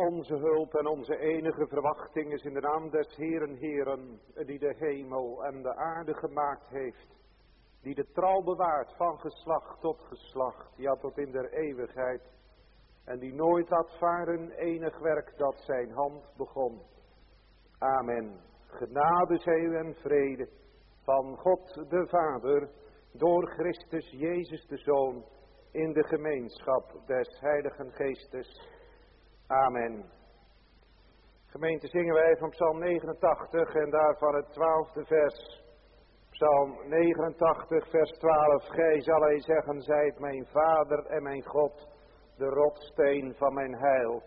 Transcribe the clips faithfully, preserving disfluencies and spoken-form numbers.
Onze hulp en onze enige verwachting is in de naam des Heeren Heeren, die de hemel en de aarde gemaakt heeft, die de trouw bewaart van geslacht tot geslacht, ja tot in der eeuwigheid, en die nooit laat varen enig werk dat zijn hand begon. Amen. Genade zij u en vrede van God de Vader, door Christus Jezus de Zoon, in de gemeenschap des Heiligen Geestes. Amen. Gemeente, zingen wij van Psalm negenentachtig en daarvan het twaalfde vers. Psalm negenentachtig vers twaalf. Gij zal hij zeggen, zijt mijn Vader en mijn God, de rotsteen van mijn heil.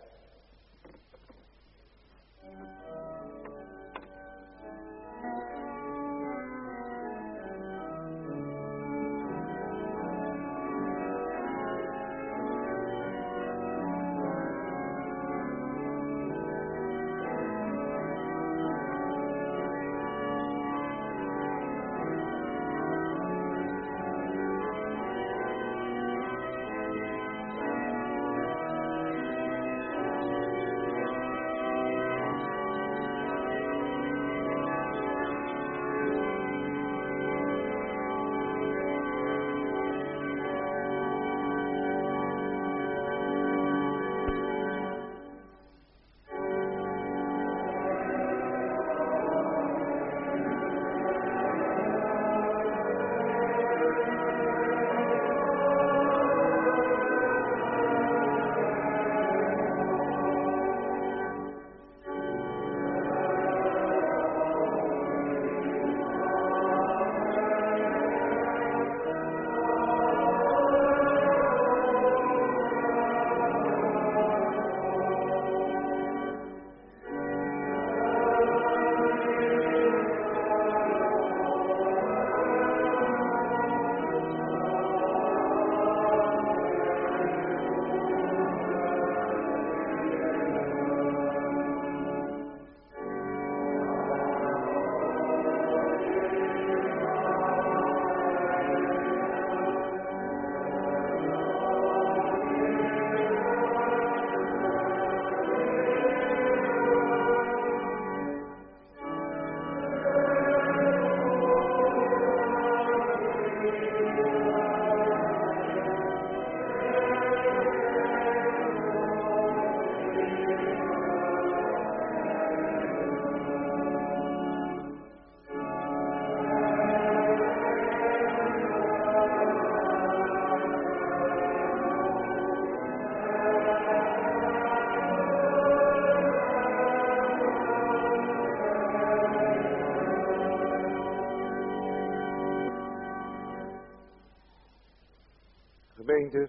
Gemeente,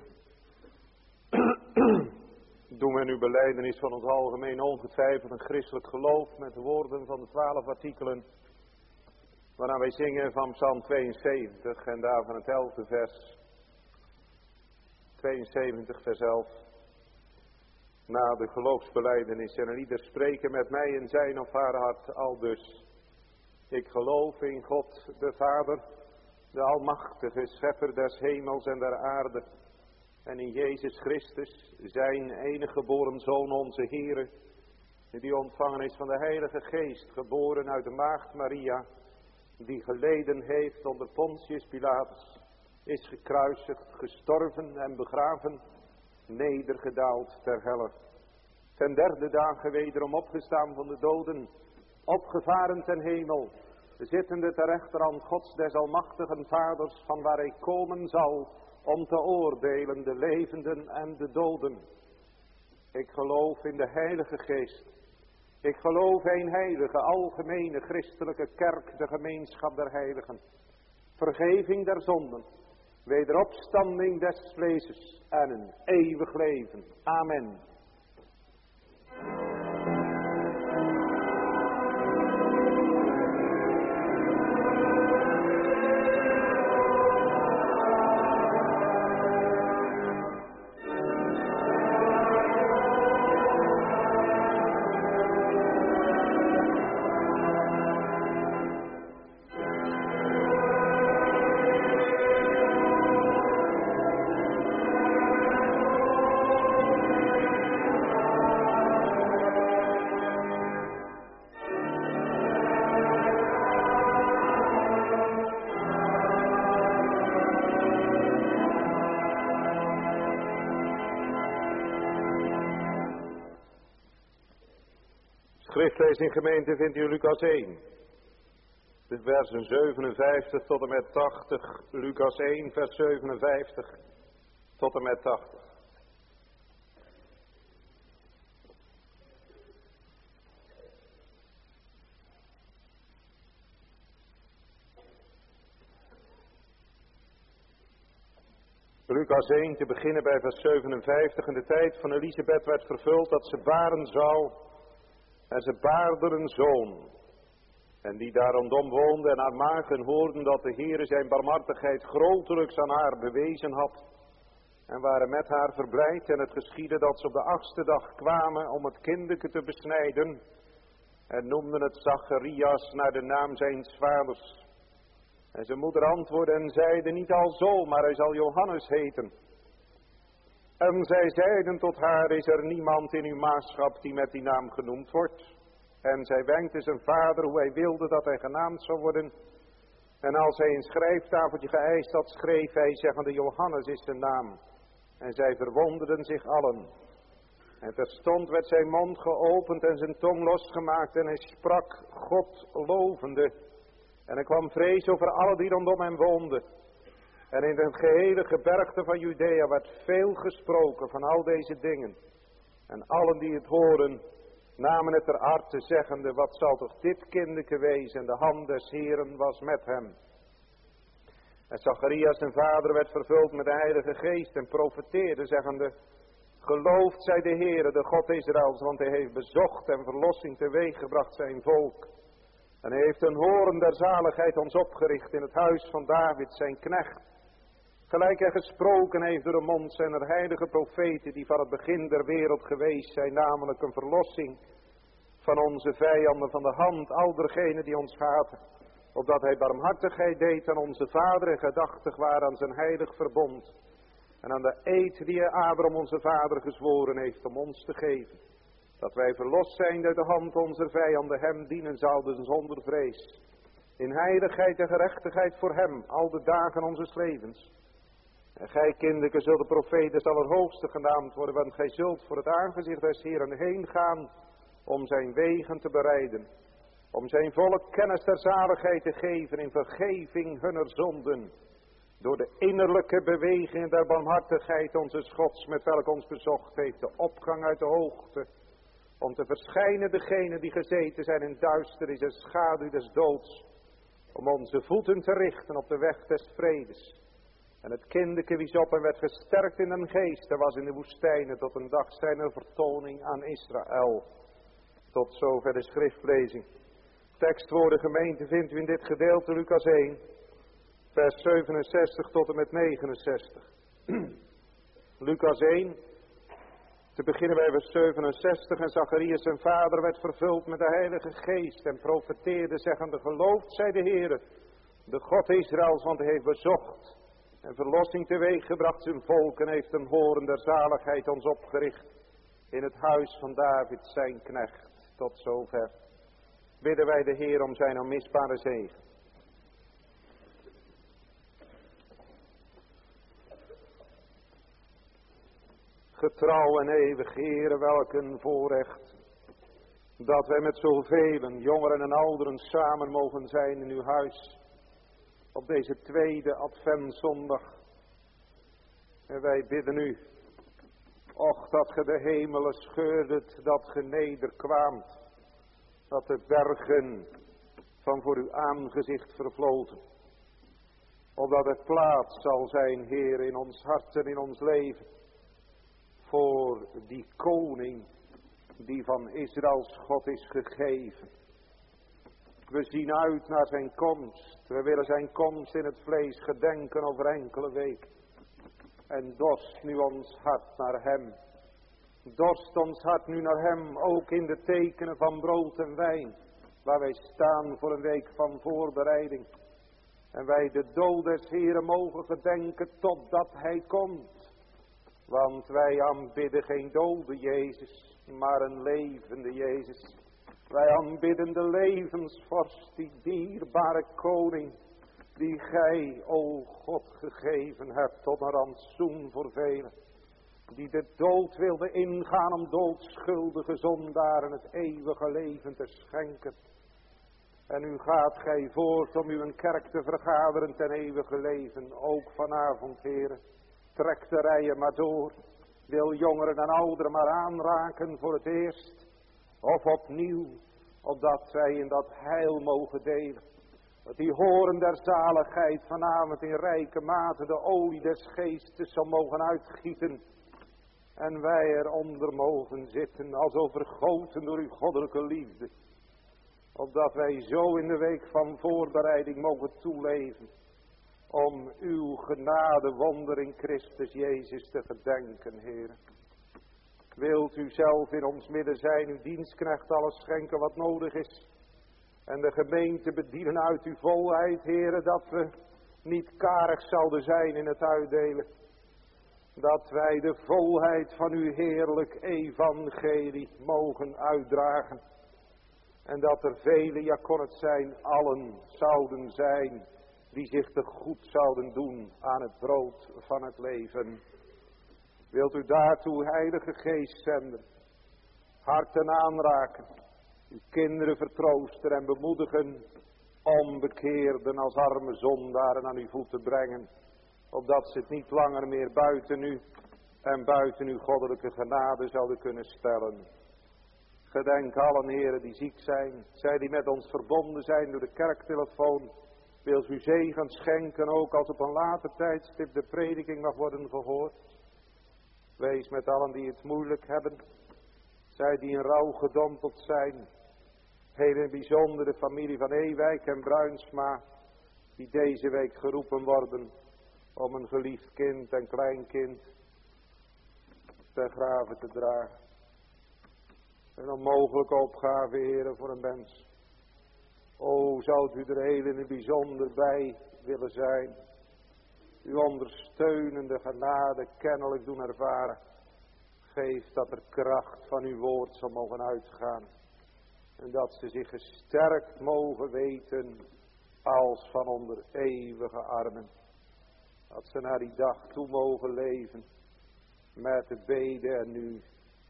doen we nu belijdenis van ons algemeen ongetwijfeld een christelijk geloof met de woorden van de twaalf artikelen, waarna wij zingen van Psalm tweeënzeventig en daarvan het elfde vers, tweeënzeventig vers elf. Na de geloofsbelijdenis en een ieder spreken met mij in zijn of haar hart aldus. Ik geloof in God de Vader, de almachtige schepper des hemels en der aarde, en in Jezus Christus, zijn enige geboren Zoon, onze Heere, die ontvangen is van de Heilige Geest, geboren uit de maagd Maria, die geleden heeft onder Pontius Pilatus, is gekruisigd, gestorven en begraven, nedergedaald ter helle. Ten derde dagen wederom opgestaan van de doden, opgevaren ten hemel, zittende ter rechterhand Gods des almachtigen Vaders, van waar hij komen zal om te oordelen de levenden en de doden. Ik geloof in de Heilige Geest. Ik geloof een heilige, algemene, christelijke kerk, de gemeenschap der heiligen. Vergeving der zonden, wederopstanding des vleeses en een eeuwig leven. Amen. schriftlezing gemeente vindt u Lucas één. De versen zevenenvijftig tot en met tachtig. Lucas één vers zevenenvijftig tot en met tachtig. Lucas één, te beginnen bij vers zevenenvijftig. In de tijd van Elisabeth werd vervuld dat ze baren zou. En ze baarde een zoon. En die daar rondom woonde en haar magen hoorden dat de Heere zijn barmhartigheid grotelijks aan haar bewezen had. En waren met haar verblijd. En het geschiedde dat ze op de achtste dag kwamen om het kindeke te besnijden. En noemden het Zacharias naar de naam zijns vaders. En zijn moeder antwoordde en zeide, niet al zo, maar hij zal Johannes heten. En zij zeiden tot haar, is er niemand in uw maagschap die met die naam genoemd wordt? En zij wenkte zijn vader hoe hij wilde dat hij genaamd zou worden. En als hij een schrijftafeltje geëist had, schreef hij, zeggende, Johannes is zijn naam. En zij verwonderden zich allen. En terstond werd zijn mond geopend en zijn tong losgemaakt en hij sprak God lovende. En er kwam vrees over alle die rondom hem woonden. En in het gehele gebergte van Judea werd veel gesproken van al deze dingen. En allen die het horen, namen het ter harte, zeggende, wat zal toch dit kindeke wezen? En de hand des Heeren was met hem. En Zacharias zijn vader werd vervuld met de Heilige Geest en profeteerde, zeggende, geloofd zij de Heere, de God Israëls, want hij heeft bezocht en verlossing teweeggebracht zijn volk. En hij heeft een horen der zaligheid ons opgericht in het huis van David, zijn knecht. Gelijk hij gesproken heeft door de mond zijner heilige profeten, die van het begin der wereld geweest zijn, namelijk een verlossing van onze vijanden, van de hand al dergenen die ons haten. Opdat hij barmhartigheid deed aan onze vader en gedachtig waren aan zijn heilig verbond. En aan de eed die hij Abraham onze vader gezworen heeft om ons te geven. Dat wij verlost zijn uit de hand onze vijanden hem dienen zouden zonder vrees. In heiligheid en gerechtigheid voor hem, al de dagen onze levens. En gij kinderen zult de profeet des Allerhoogste genaamd worden, want gij zult voor het aangezicht des Heeren heen gaan om zijn wegen te bereiden. Om zijn volk kennis der zaligheid te geven in vergeving hunner zonden. Door de innerlijke bewegingen der barmhartigheid onze Gods, met welk ons bezocht heeft, de opgang uit de hoogte. Om te verschijnen degenen die gezeten zijn in duisternis en schaduw des doods. Om onze voeten te richten op de weg des vredes. En het kindeke wies op en werd gesterkt in den geest. Er was in de woestijnen tot een dag zijner vertoning aan Israël. Tot zover de schriftlezing. Tekstwoorden gemeente vindt u in dit gedeelte Lucas één. Vers zevenenzestig tot en met negenenzestig. Lucas één. Te beginnen bij vers zevenenzestig. En Zacharias zijn vader werd vervuld met de Heilige Geest. En profeteerde zeggende, geloofd zij de Heere, de God Israëls, want hij heeft bezocht. En verlossing teweeggebracht zijn volk. En heeft een horen der zaligheid ons opgericht. In het huis van David zijn knecht. Tot zover. Bidden wij de Heer om zijn onmisbare zegen. Getrouw en eeuwig Heere, welk een voorrecht, dat wij met zoveel jongeren en ouderen samen mogen zijn in uw huis, op deze tweede adventzondag. En wij bidden u, och dat ge de hemelen scheurdet, dat ge nederkwaamt, dat de bergen van voor uw aangezicht vervloten, opdat er plaats zal zijn, Heer, in ons hart en in ons leven, voor die koning die van Israëls God is gegeven. We zien uit naar zijn komst. We willen zijn komst in het vlees gedenken over enkele weken. En dorst nu ons hart naar hem. Dorst ons hart nu naar hem, ook in de tekenen van brood en wijn. Waar wij staan voor een week van voorbereiding. En wij de dood des Heeren mogen gedenken totdat hij komt. Want wij aanbidden geen dode Jezus, maar een levende Jezus. Wij aanbidden de levensvorst, die dierbare koning, die gij, o God, gegeven hebt tot een rantsoen voor velen. die de dood wilde ingaan om doodschuldige zondaren het eeuwige leven te schenken. En nu gaat gij voort om uw kerk te vergaderen ten eeuwige leven, ook vanavond, Heere. Trek de rijen maar door, wil jongeren en ouderen maar aanraken voor het eerst, of opnieuw, opdat wij in dat heil mogen delen. Dat die horen der zaligheid vanavond in rijke mate de olie des geestes zal mogen uitgieten. En wij eronder mogen zitten als overgoten door uw goddelijke liefde. Opdat wij zo in de week van voorbereiding mogen toeleven. Om uw genade wonder in Christus Jezus te gedenken, Heer. Wilt u zelf in ons midden zijn, uw dienstknecht alles schenken wat nodig is. En de gemeente bedienen uit uw volheid, Heere, dat we niet karig zouden zijn in het uitdelen. Dat wij de volheid van uw heerlijk evangelie mogen uitdragen. En dat er velen, ja kon het zijn, allen zouden zijn die zich te goed zouden doen aan het brood van het leven. Wilt u daartoe Heilige Geest zenden, harten aanraken, uw kinderen vertroosten en bemoedigen, onbekeerden als arme zondaren aan uw voeten brengen, opdat ze het niet langer meer buiten u en buiten uw goddelijke genade zouden kunnen stellen. Gedenk allen, heren, die ziek zijn, zij die met ons verbonden zijn door de kerktelefoon. Wilt u zegen schenken, ook als op een later tijdstip de prediking mag worden gehoord. Wees met allen die het moeilijk hebben, zij die in rouw gedompeld zijn. Heel in het bijzonder de familie van Ewijk en Bruinsma, die deze week geroepen worden om een geliefd kind en kleinkind ter grave te dragen. Een onmogelijke opgave, heren, voor een mens. O, zou u er heel in het bijzonder bij willen zijn. Uw ondersteunende genade kennelijk doen ervaren. Geef dat er kracht van uw woord zal mogen uitgaan. En dat ze zich gesterkt mogen weten als van onder eeuwige armen. Dat ze naar die dag toe mogen leven met de bede en nu.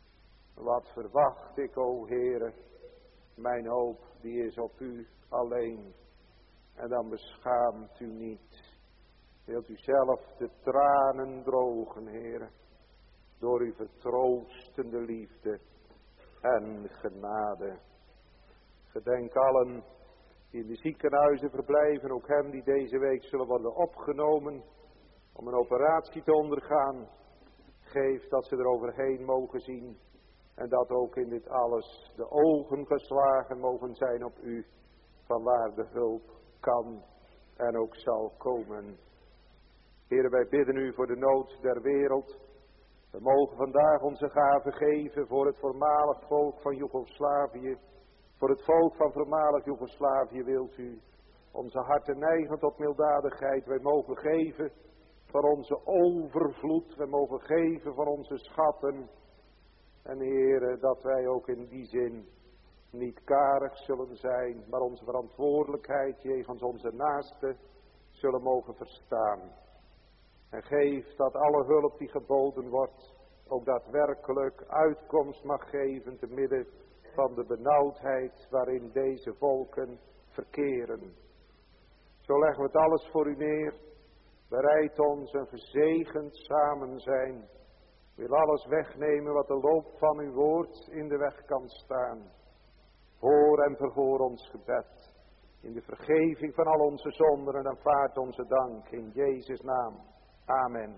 Wat verwacht ik, o Heere, mijn hoop die is op u alleen. En dan beschaamt u niet. Wilt u zelf de tranen drogen, Heere, door uw vertroostende liefde en genade. Gedenk allen die in de ziekenhuizen verblijven, ook hen die deze week zullen worden opgenomen om een operatie te ondergaan. Geef dat ze er overheen mogen zien. En dat ook in dit alles de ogen geslagen mogen zijn op u, vanwaar de hulp kan en ook zal komen. Heere, wij bidden u voor de nood der wereld. We mogen vandaag onze gaven geven voor het voormalig volk van Joegoslavië. Voor het volk van voormalig Joegoslavië wilt u onze harten neigen tot milddadigheid. Wij mogen geven van onze overvloed. Wij mogen geven van onze schatten. En Heere, dat wij ook in die zin niet karig zullen zijn, maar onze verantwoordelijkheid jegens onze naasten zullen mogen verstaan. En geef dat alle hulp die geboden wordt, ook daadwerkelijk uitkomst mag geven te midden van de benauwdheid waarin deze volken verkeren. Zo leggen we het alles voor u neer, bereid ons een gezegend samen zijn. Wil alles wegnemen wat de loop van uw woord in de weg kan staan. Hoor en verhoor ons gebed. In de vergeving van al onze zonden en aanvaard onze dank. In Jezus' naam. Amen.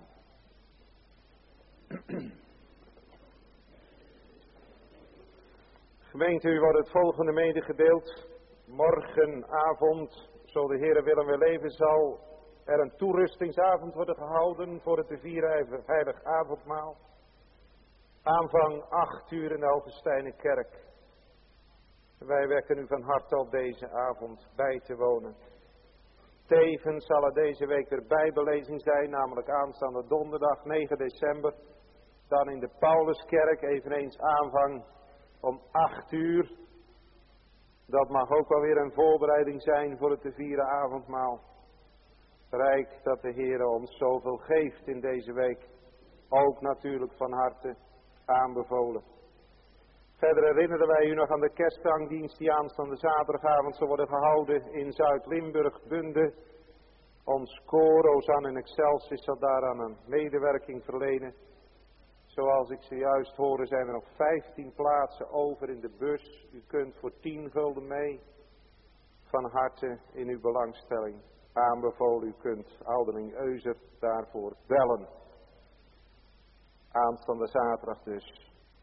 Gemeente, u wordt het volgende medegedeeld. Morgenavond, zo de Heere willen we leven zal, er een toerustingsavond worden gehouden voor het te vieren heilig avondmaal. Aanvang acht uur in de Augustijner kerk. Wij wekken u van harte op deze avond bij te wonen. Tevens zal er deze week weer bijbellezing zijn, namelijk aanstaande donderdag negen december. Dan in de Pauluskerk eveneens aanvang om acht uur. Dat mag ook wel weer een voorbereiding zijn voor het te vieren avondmaal. Rijk dat de Heer ons zoveel geeft in deze week. ook natuurlijk van harte aanbevolen. Verder herinneren wij u nog aan de kerstzangdienst die aanstaande zaterdagavond zal worden gehouden in Zuid-Limburg, Bunde. Ons koor, Ozan en Excelsis zal daaraan een medewerking verlenen. Zoals ik zojuist hoorde zijn er nog vijftien plaatsen over in de bus. U kunt voor tien gulden mee. Van harte in uw belangstelling aanbevolen. U kunt Alderling Euser daarvoor bellen. Aanstaande zaterdag dus.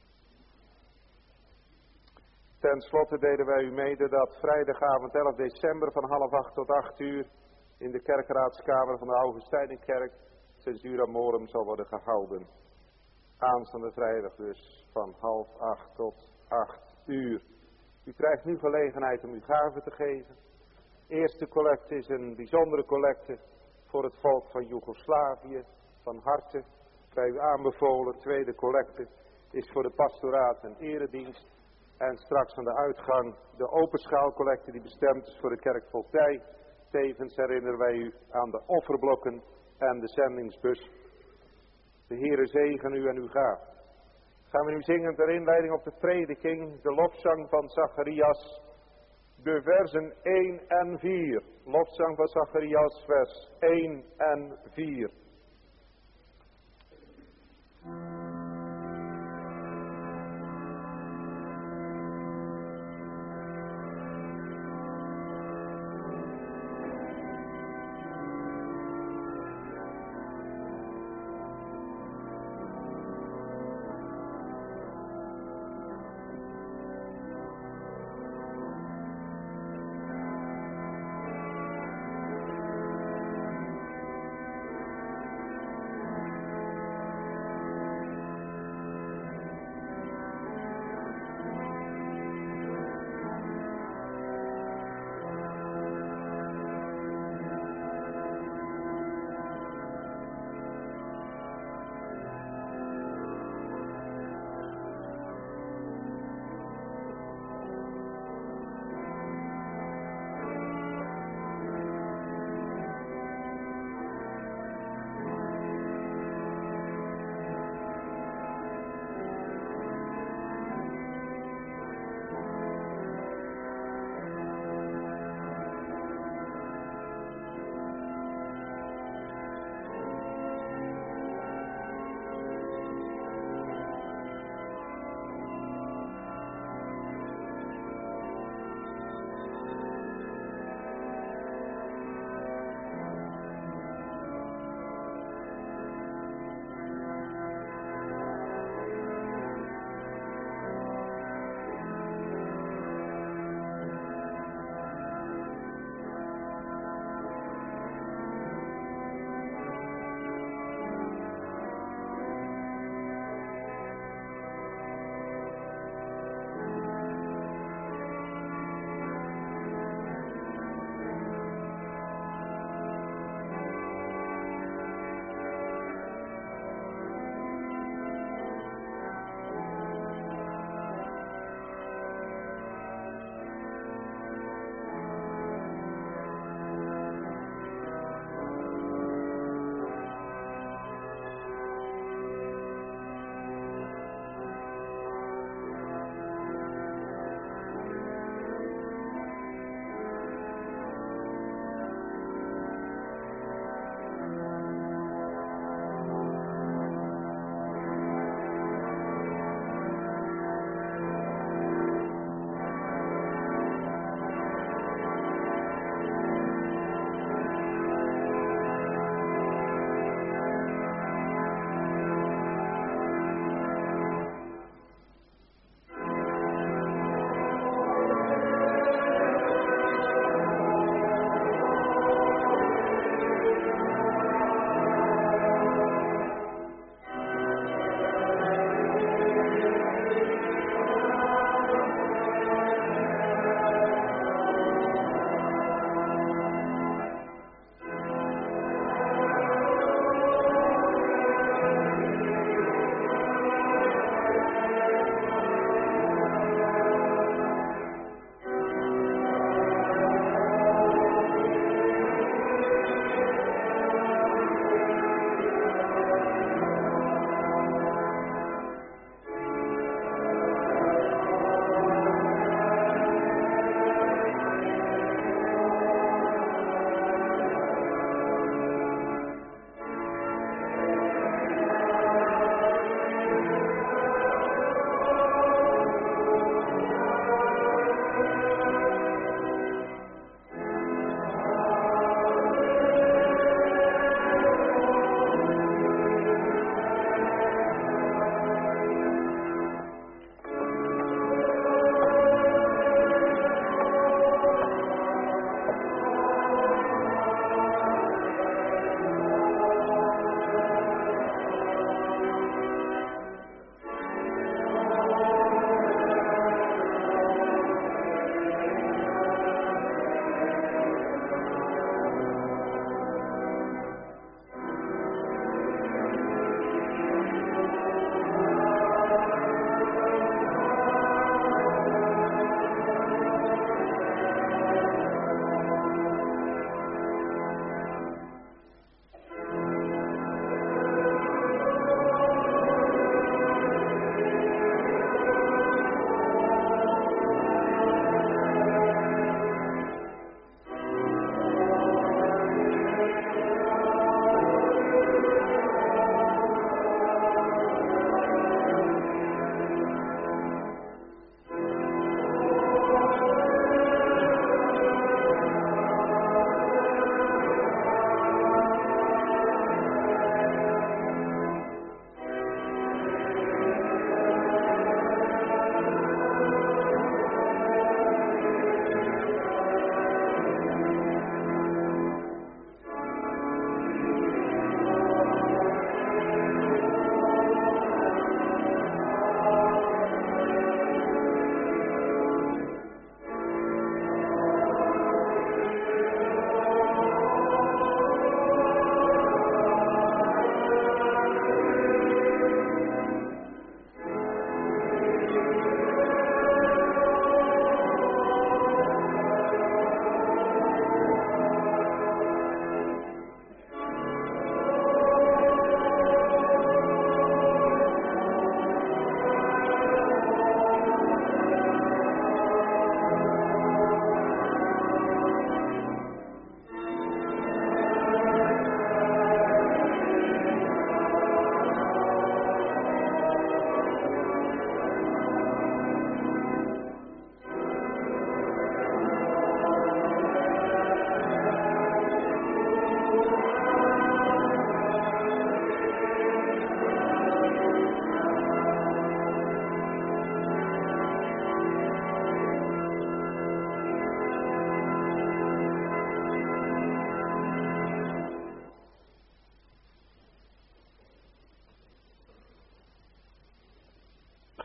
Ten slotte deden wij u mede dat vrijdagavond elf december van half acht tot acht uur in de kerkraadskamer van de Augustijnenkerk censuur amorum zal worden gehouden. Aanstaande vrijdag dus van half acht tot acht uur. U krijgt nu gelegenheid om uw gave te geven. Eerste collecte is een bijzondere collecte voor het volk van Joegoslavië, van harte bij u aanbevolen. Tweede collecte is voor de pastoraat en eredienst. En straks aan de uitgang de openschaalcollecte die bestemd is voor de kerkvoogdij. Tevens herinneren wij u aan de offerblokken en de zendingsbus. De Heere zegen u en uw gaaf. Gaan we nu zingen ter inleiding op de prediking, de lofzang van Zacharias, de versen één en vier. Lofzang van Zacharias, vers één en vier.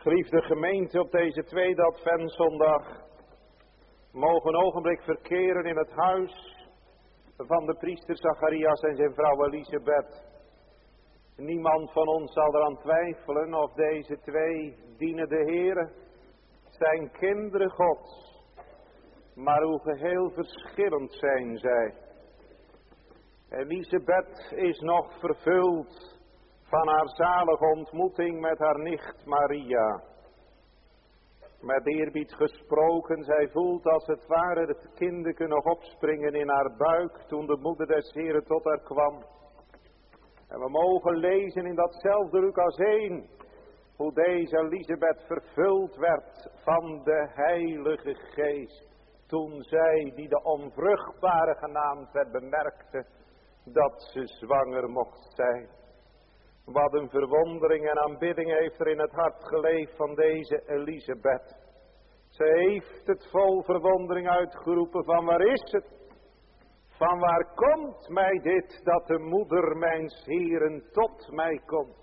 Geliefde gemeente, op deze tweede adventszondag mogen een ogenblik verkeren in het huis van de priester Zacharias en zijn vrouw Elisabeth. Niemand van ons zal eraan twijfelen of deze twee dienen de Heere, zijn kinderen Gods. Maar hoe geheel verschillend zijn zij. Elisabeth is nog vervuld van haar zalige ontmoeting met haar nicht Maria. Met eerbied gesproken, zij voelt als het ware het kindeke nog opspringen in haar buik toen de moeder des Heren tot haar kwam. En we mogen lezen in datzelfde Lucas één, hoe deze Elisabeth vervuld werd van de Heilige Geest. Toen zij, die de onvruchtbare genaamd werd, bemerkte dat ze zwanger mocht zijn. Wat een verwondering en aanbidding heeft er in het hart geleefd van deze Elisabeth. Ze heeft het vol verwondering uitgeroepen van waar is het? Van waar komt mij dit dat de moeder mijns Heeren tot mij komt?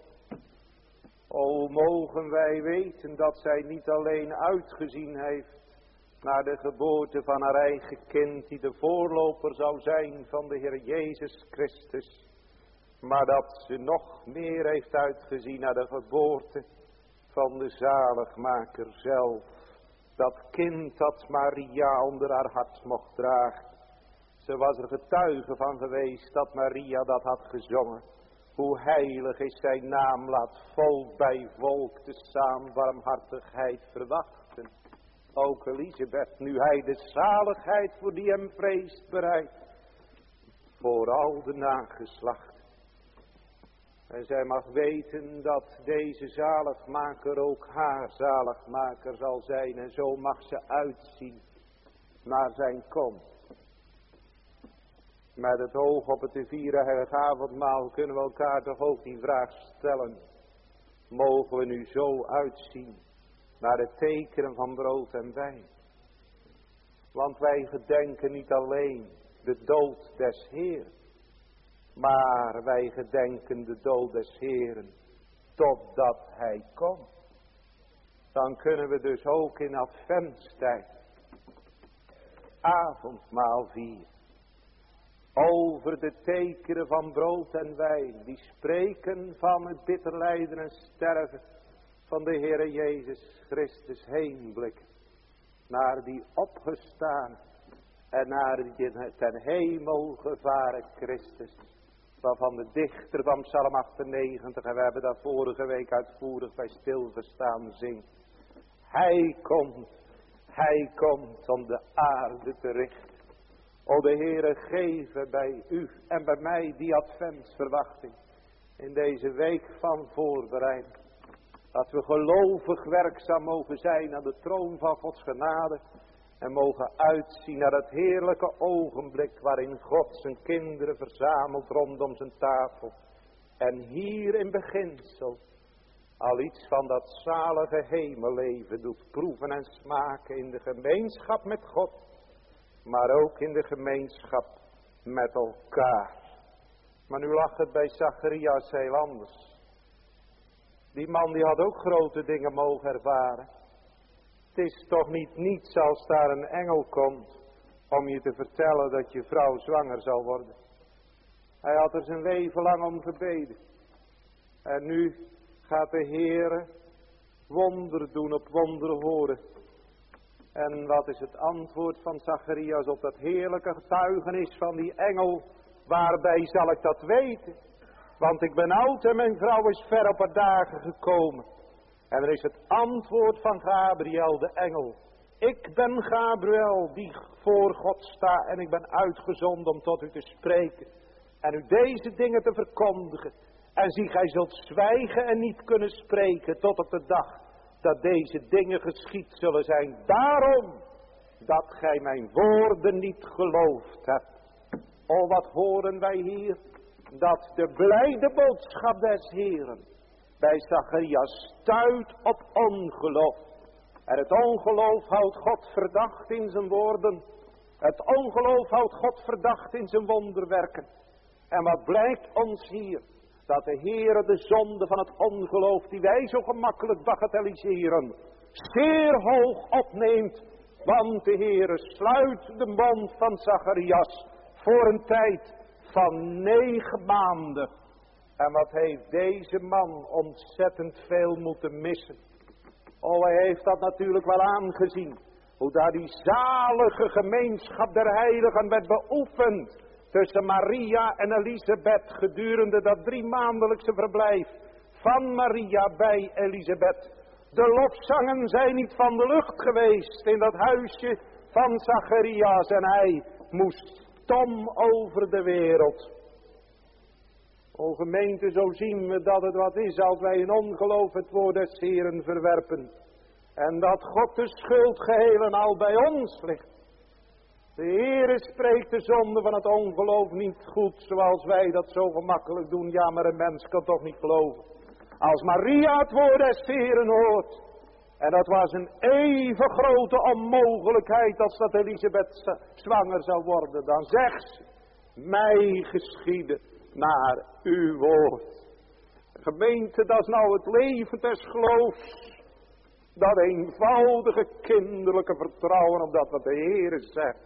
O, mogen wij weten dat zij niet alleen uitgezien heeft naar de geboorte van haar eigen kind, die de voorloper zou zijn van de Heer Jezus Christus. Maar dat ze nog meer heeft uitgezien naar de geboorte van de zaligmaker zelf. Dat kind dat Maria onder haar hart mocht dragen. Ze was er getuige van geweest dat Maria dat had gezongen. Hoe heilig is zijn naam, laat volk bij volk de saam barmhartigheid verwachten. Ook Elisabeth, nu hij de zaligheid voor die hem vreest bereidt. Voor al de nageslachten. En zij mag weten dat deze zaligmaker ook haar zaligmaker zal zijn. En zo mag ze uitzien naar zijn komst. Met het oog op het te vieren heilige avondmaal kunnen we elkaar toch ook die vraag stellen. Mogen we nu zo uitzien naar het tekenen van brood en wijn? Want wij gedenken niet alleen de dood des Heeren. Maar wij gedenken de dood des Heeren totdat hij komt. Dan kunnen we dus ook in adventstijd avondmaal vieren. Over de tekenen van brood en wijn. Die spreken van het bitter lijden en sterven van de Heere Jezus Christus heen blikken. Naar die opgestaan en naar die ten hemel gevaren Christus. Waarvan de dichter van Psalm achtennegentig, en we hebben daar vorige week uitvoerig bij stilgestaan, zingt. Hij komt, hij komt om de aarde te richten. O de Heere, geven bij u en bij mij die adventsverwachting. In deze week van voorbereiding. Dat we gelovig werkzaam mogen zijn aan de troon van Gods genade. En mogen uitzien naar het heerlijke ogenblik waarin God zijn kinderen verzamelt rondom zijn tafel. En hier in beginsel al iets van dat zalige hemelleven doet proeven en smaken in de gemeenschap met God. Maar ook in de gemeenschap met elkaar. Maar nu lag het bij Zacharias heel anders. Die man die had ook grote dingen mogen ervaren. Het is toch niet niets als daar een engel komt om je te vertellen dat je vrouw zwanger zal worden. Hij had er zijn leven lang om gebeden. En nu gaat de Heere wonder doen op wonder horen. En wat is het antwoord van Zacharias op dat heerlijke getuigenis van die engel? Waarbij zal ik dat weten? Want ik ben oud en mijn vrouw is ver op haar dagen gekomen. En er is het antwoord van Gabriel, de engel. Ik ben Gabriel die voor God sta en ik ben uitgezonden om tot u te spreken. En u deze dingen te verkondigen. En zie, gij zult zwijgen en niet kunnen spreken tot op de dag dat deze dingen geschied zullen zijn. Daarom dat gij mijn woorden niet geloofd hebt. O, wat horen wij hier? Dat de blijde boodschap des Heeren bij Zacharias stuit op ongeloof. En het ongeloof houdt God verdacht in zijn woorden. Het ongeloof houdt God verdacht in zijn wonderwerken. En wat blijkt ons hier? dat de Heere de zonde van het ongeloof, die wij zo gemakkelijk bagatelliseren, zeer hoog opneemt. Want de Heere sluit de mond van Zacharias voor een tijd van negen maanden. En wat heeft deze man ontzettend veel moeten missen. Oh, hij heeft dat natuurlijk wel aangezien. Hoe daar die zalige gemeenschap der heiligen werd beoefend tussen Maria en Elisabeth gedurende dat drie maandelijkse verblijf van Maria bij Elisabeth. De lofzangen zijn niet van de lucht geweest in dat huisje van Zacharias en hij moest stom over de wereld. O gemeente, zo zien we dat het wat is als wij in ongeloof het woord des Heeren verwerpen. En dat God de schuld geheel en al bij ons ligt. De Heere spreekt de zonde van het ongeloof niet goed zoals wij dat zo gemakkelijk doen. Ja, maar een mens kan toch niet geloven. Als Maria het woord des Heeren hoort. En dat was een even grote onmogelijkheid als dat Elisabeth zwanger zou worden. Dan zegt ze, mij geschieden naar uw woord. Gemeente, dat is nou het leven des geloofs. Dat eenvoudige kinderlijke vertrouwen op dat wat de Heere zegt.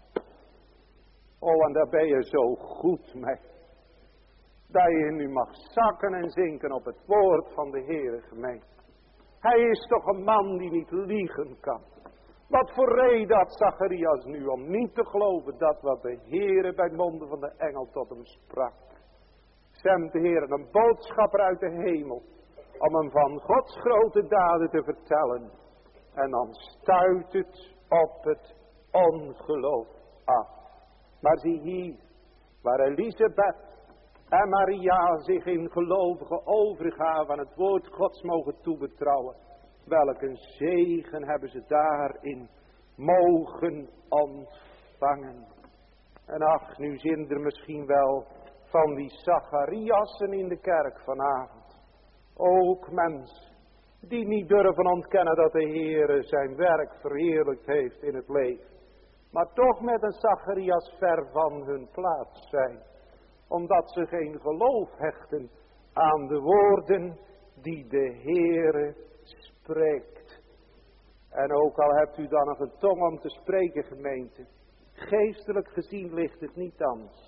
Oh, en daar ben je zo goed mee. Dat je nu mag zakken en zinken op het woord van de Heere, gemeente. Hij is toch een man die niet liegen kan. Wat voor reden had Zacharias nu om niet te geloven dat wat de Heere bij monden van de engel tot hem sprak. Zendt de Heere een boodschapper uit de hemel om hem van Gods grote daden te vertellen. En dan stuit het op het ongeloof af. Maar zie hier, waar Elisabeth en Maria zich in gelovige overgave aan het woord Gods mogen toebetrouwen. Welk een zegen hebben ze daarin mogen ontvangen. En ach, nu zijn er misschien wel van die Zachariasen in de kerk vanavond. Ook mensen die niet durven ontkennen dat de Heere zijn werk verheerlijkt heeft in het leven. Maar toch met een Zacharias ver van hun plaats zijn. Omdat ze geen geloof hechten aan de woorden die de Heere spreekt. En ook al hebt u dan nog een tong om te spreken, gemeente. Geestelijk gezien ligt het niet anders.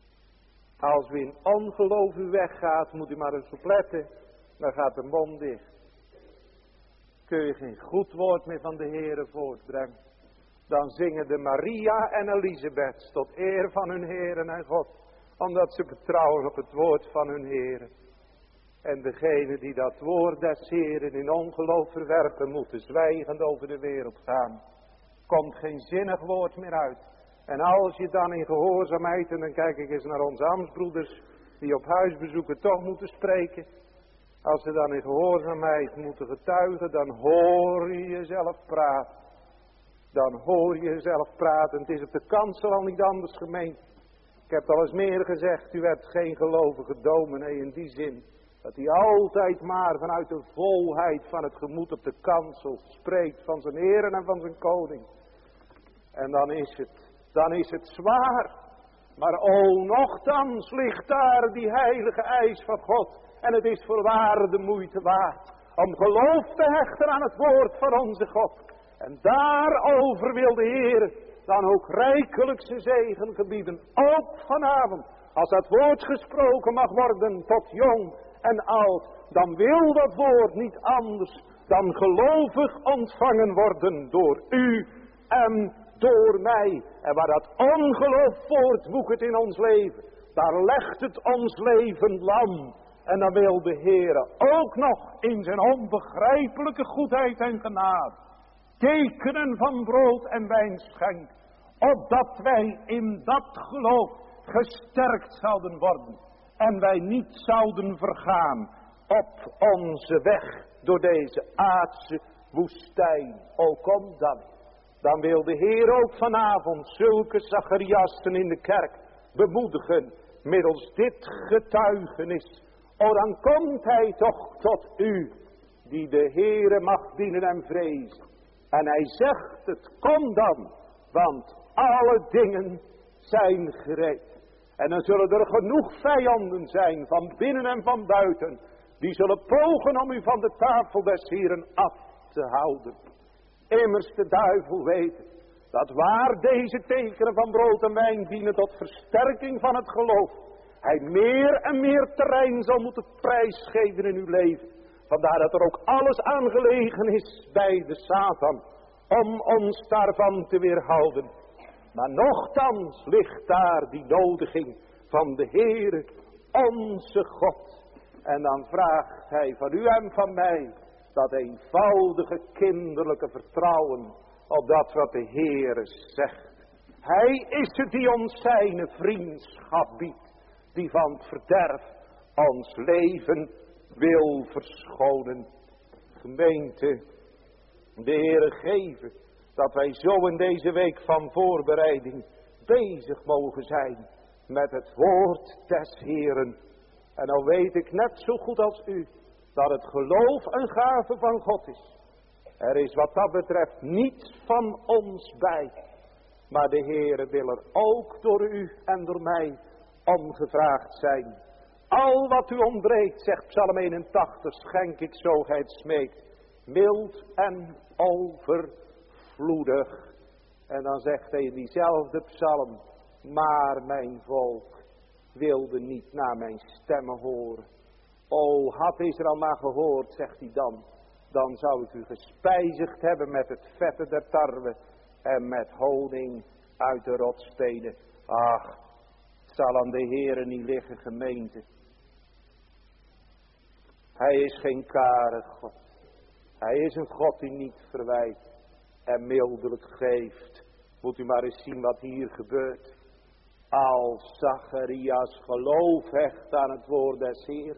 Als u in ongeloof u weggaat, moet u maar eens opletten. Dan gaat de mond dicht. Kun je geen goed woord meer van de Heere voortbrengen. Dan zingen de Maria en Elisabeth tot eer van hun Heeren en God. Omdat ze betrouwen op het woord van hun Heeren. En degene die dat woord des Heeren in ongeloof verwerpen, moeten zwijgend over de wereld gaan. Komt geen zinnig woord meer uit. En als je dan in gehoorzaamheid, en dan kijk ik eens naar onze ambtsbroeders, die op huisbezoeken toch moeten spreken. Als ze dan in gehoorzaamheid moeten getuigen, dan hoor je jezelf praten. Dan hoor je jezelf praten. Het is op de kansel al niet anders, gemeente. Ik heb het al eens meer gezegd, u hebt geen gelovige dominee in die zin. Dat hij altijd maar vanuit de volheid van het gemoed op de kansel spreekt van zijn heren en van zijn koning. En dan is het, dan is het zwaar. Maar o, nochtans ligt daar die heilige eis van God. En het is voorwaar de moeite waard om geloof te hechten aan het woord van onze God. En daarover wil de Heer dan ook rijkelijk zijn zegen gebieden. Ook vanavond, als dat woord gesproken mag worden tot jong en oud, dan wil dat woord niet anders dan gelovig ontvangen worden door u en door mij. En waar dat ongeloof voortwoekert in ons leven, daar legt het ons leven lam. En dan wil de Heer ook nog in zijn onbegrijpelijke goedheid en genade tekenen van brood en wijn schenken, opdat wij in dat geloof gesterkt zouden worden en wij niet zouden vergaan op onze weg door deze aardse woestijn. O, kom dan. Dan wil de Heer ook vanavond zulke Zachariasten in de kerk bemoedigen middels dit getuigenis. O, dan komt hij toch tot u, die de Heere mag dienen en vrezen. En hij zegt het, kom dan, want alle dingen zijn gereed. En dan zullen er genoeg vijanden zijn, van binnen en van buiten, die zullen pogen om u van de tafel des Heeren af te houden. Immers de duivel weet dat waar deze tekenen van brood en wijn dienen tot versterking van het geloof, hij meer en meer terrein zal moeten prijsgeven in uw leven. Vandaar dat er ook alles aangelegen is bij de Satan, om ons daarvan te weerhouden. Maar nochtans ligt daar die nodiging van de Heere, onze God. En dan vraagt hij van u en van mij dat eenvoudige kinderlijke vertrouwen op dat wat de Heere zegt. Hij is het die ons zijn vriendschap biedt, die van het verderf ons leven wil verschonen. Gemeente, de Heere geven dat wij zo in deze week van voorbereiding bezig mogen zijn met het woord des Heeren. En nou weet ik net zo goed als u dat het geloof een gave van God is. Er is wat dat betreft niets van ons bij. Maar de Heere wil er ook door u en door mij om gevraagd zijn. Al wat u ontbreekt, zegt Psalm eenentachtig, schenk ik zo gij het smeekt. Mild en overvloedig. En dan zegt hij in diezelfde psalm, maar mijn volk wilde niet naar mijn stemmen horen. O, had Israël maar gehoord, zegt hij dan, dan zou ik u gespijzigd hebben met het vette der tarwe en met honing uit de rotstenen. Ach, het zal aan de Heere niet liggen, gemeente. Hij is geen kare God. Hij is een God die niet verwijt en mildelijk geeft. Moet u maar eens zien wat hier gebeurt. Als Zacharias geloof hecht aan het woord des Heer.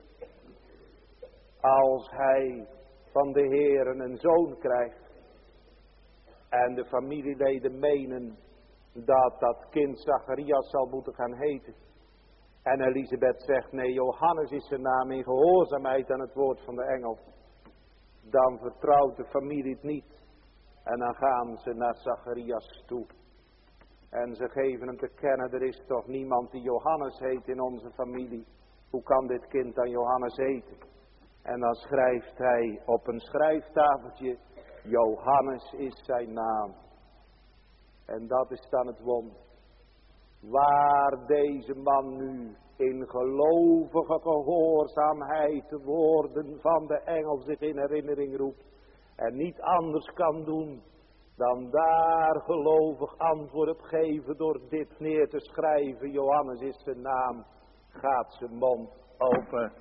Als hij van de Heeren een zoon krijgt. En de familieleden menen dat dat kind Zacharias zal moeten gaan heten. En Elisabeth zegt, nee, Johannes is zijn naam in gehoorzaamheid aan het woord van de engel. Dan vertrouwt de familie het niet. En dan gaan ze naar Zacharias toe. En ze geven hem te kennen, er is toch niemand die Johannes heet in onze familie. Hoe kan dit kind dan Johannes heten? En dan schrijft hij op een schrijftafeltje, Johannes is zijn naam. En dat is dan het wonder. Waar deze man nu in gelovige gehoorzaamheid de woorden van de engel zich in herinnering roept. En niet anders kan doen dan daar gelovig antwoord op geven door dit neer te schrijven. Johannes is zijn naam, gaat zijn mond open.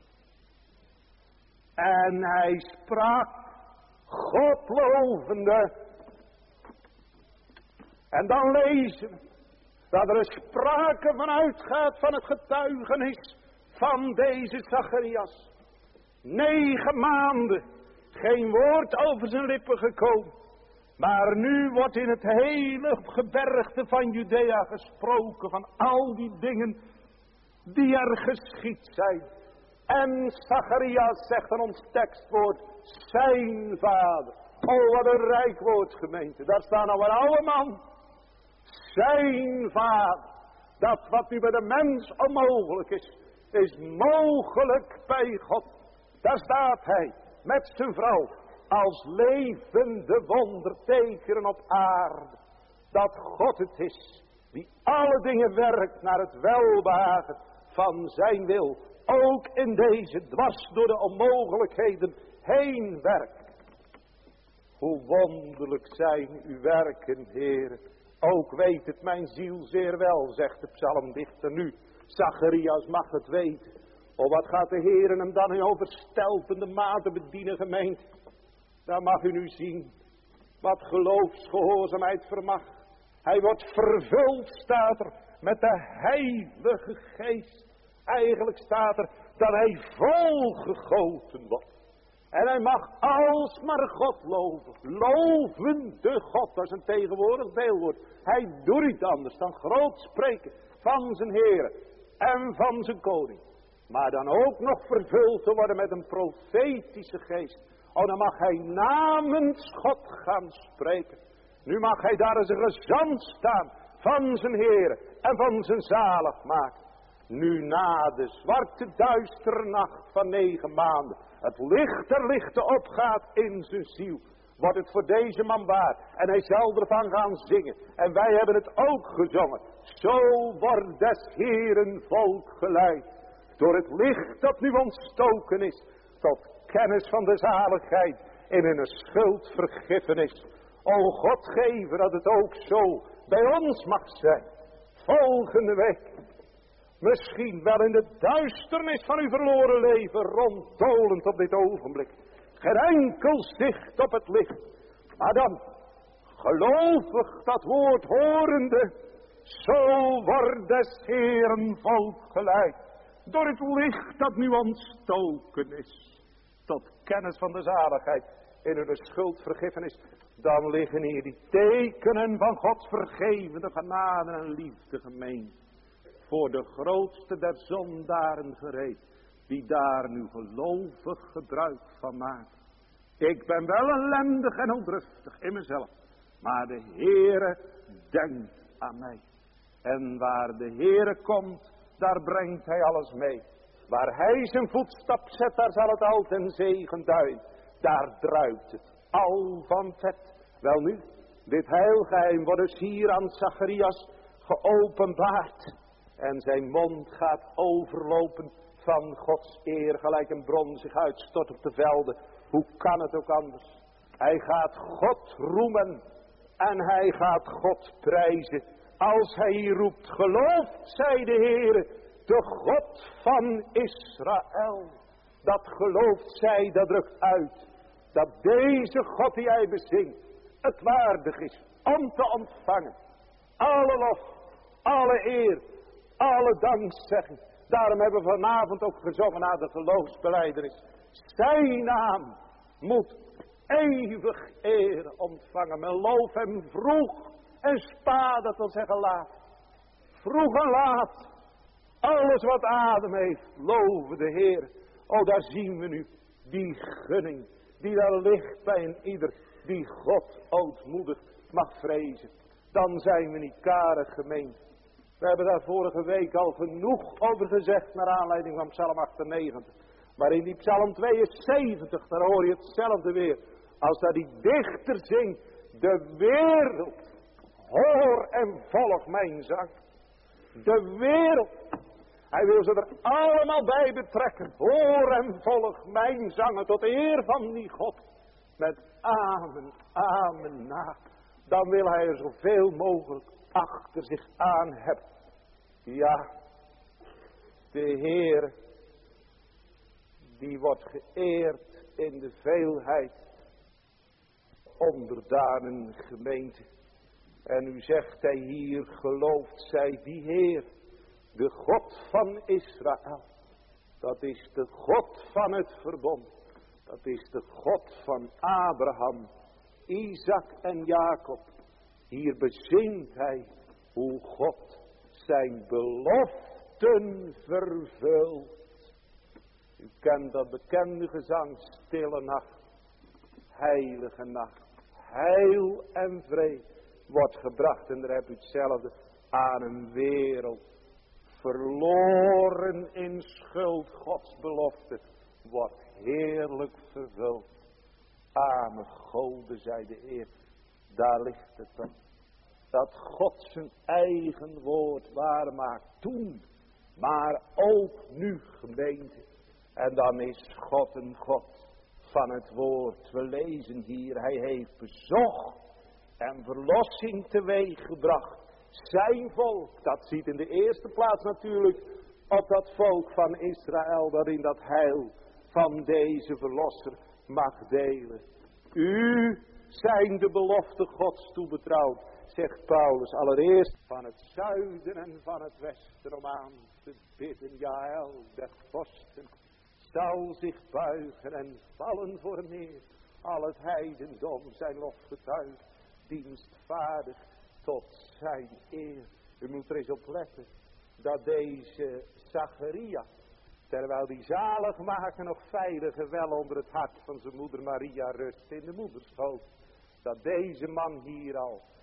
En hij sprak God lovende. En dan lezen we dat er een sprake van uitgaat van het getuigenis van deze Zacharias. Negen maanden, geen woord over zijn lippen gekomen. Maar nu wordt in het hele gebergte van Judea gesproken van al die dingen die er geschied zijn. En Zacharias zegt aan ons tekstwoord, zijn vader. Oh, wat een rijk woord, gemeente. Daar staan nou een oude man. Zijn vader. Dat wat nu bij de mens onmogelijk is, is mogelijk bij God. Daar staat hij met zijn vrouw als levende wondertekenen op aarde. Dat God het is die alle dingen werkt naar het welbehagen van zijn wil. Ook in deze dwars door de onmogelijkheden heen werkt. Hoe wonderlijk zijn uw werken, Heer. Ook weet het mijn ziel zeer wel, zegt de psalmdichter nu. Zacharias mag het weten. O, wat gaat de Heer hem dan in overstelpende mate bedienen, gemeente. Daar mag u nu zien wat geloofsgehoorzaamheid vermag. Hij wordt vervuld, staat er, met de Heilige Geest. Eigenlijk staat er dat hij volgegoten wordt. En hij mag alsmaar God loven. Lovende God, dat is een tegenwoordig deelwoord. Hij doet niet anders dan groot spreken van zijn Heer en van zijn koning. Maar dan ook nog vervuld te worden met een profetische geest. Oh, dan mag hij namens God gaan spreken. Nu mag hij daar als een gezant staan van zijn Heer en van zijn zaligmaker. Nu na de zwarte duistere nacht van negen maanden het licht der lichten opgaat in zijn ziel, wordt het voor deze man waar. En hij zal ervan gaan zingen. En wij hebben het ook gezongen. Zo wordt des Heeren volk geleid. Door het licht dat nu ontstoken is. Tot kennis van de zaligheid. In hun schuldvergiffenis. O God, geven dat het ook zo bij ons mag zijn. Volgende week. Misschien wel in de duisternis van uw verloren leven. Ronddolend op dit ogenblik. Geen enkel zicht op het licht. Maar dan, gelovig dat woord horende. Zo wordt des Heeren volk geleid. Door het licht dat nu ontstoken is. Tot kennis van de zaligheid. In hun schuldvergiffenis. Dan liggen hier die tekenen van Gods vergevende genade en liefde gemeen. Voor de grootste der zondaren gereed. Die daar nu gelovig gebruik van maakt. Ik ben wel ellendig en onrustig in mezelf. Maar de Heere denkt aan mij. En waar de Heere komt, daar brengt hij alles mee. Waar hij zijn voetstap zet, daar zal het al ten zegen duien. Daar druipt het al van vet. Wel nu, dit heilgeheim wordt dus hier aan Zacharias geopenbaard. En zijn mond gaat overlopen van Gods eer, gelijk een bron zich uitstort op de velden. Hoe kan het ook anders? Hij gaat God roemen en hij gaat God prijzen. Als hij hier roept, gelooft zij de Heere, de God van Israël. Dat gelooft zij, dat drukt uit. Dat deze God die hij bezingt, het waardig is om te ontvangen. Alle lof, alle eer, alle dankzegging. Daarom hebben we vanavond ook gezongen naar de geloofsbelijdenis. Zijn naam moet eeuwig eer ontvangen. Men loof hem vroeg en spaat, dat wil zeggen laat. Vroeg en laat. Alles wat adem heeft, loven de Heer. Oh, daar zien we nu die gunning die daar ligt bij een ieder die God ootmoedig mag vrezen. Dan zijn we niet karig gemeend. We hebben daar vorige week al genoeg over gezegd naar aanleiding van Psalm achtennegentig. Maar in die Psalm tweeënzeventig, daar hoor je hetzelfde weer. Als daar die dichter zingt, de wereld, hoor en volg mijn zang. De wereld, hij wil ze er allemaal bij betrekken. Hoor en volg mijn zangen tot eer van die God. Met amen, amen na. Dan wil hij er zoveel mogelijk achter zich aan hebben. Ja, de Heer, die wordt geëerd in de veelheid onderdanen gemeente. En nu zegt hij hier, gelooft zij die Heer, de God van Israël. Dat is de God van het verbond. Dat is de God van Abraham, Isaac en Jacob. Hier bezingt hij hoe God zijn beloften vervult. U kent dat bekende gezang, stille nacht, heilige nacht. Heil en vrede wordt gebracht, en daar heb u hetzelfde, aan een wereld verloren in schuld. Gods belofte wordt heerlijk vervuld. Amen, Gode zij de eer. Daar ligt het dan. Dat God zijn eigen woord waar maakt toen, maar ook nu gemeente. En dan is God een God van het woord. We lezen hier, hij heeft bezocht en verlossing teweeggebracht. Zijn volk, dat ziet in de eerste plaats natuurlijk op dat volk van Israël, waarin dat heil van deze verlosser mag delen. U zijn de belofte Gods toebetrouwd, zegt Paulus, allereerst van het zuiden en van het westen om aan te bidden. Jaël der vorsten zal zich buigen en vallen voor neer. Al het heidendom zijn lof getuigt, dienstvaardig tot zijn eer. U moet er eens op letten dat deze Zacharia, terwijl die zaligmaker nog veilig wel onder het hart van zijn moeder Maria rust in de moederschoot, dat deze man hier al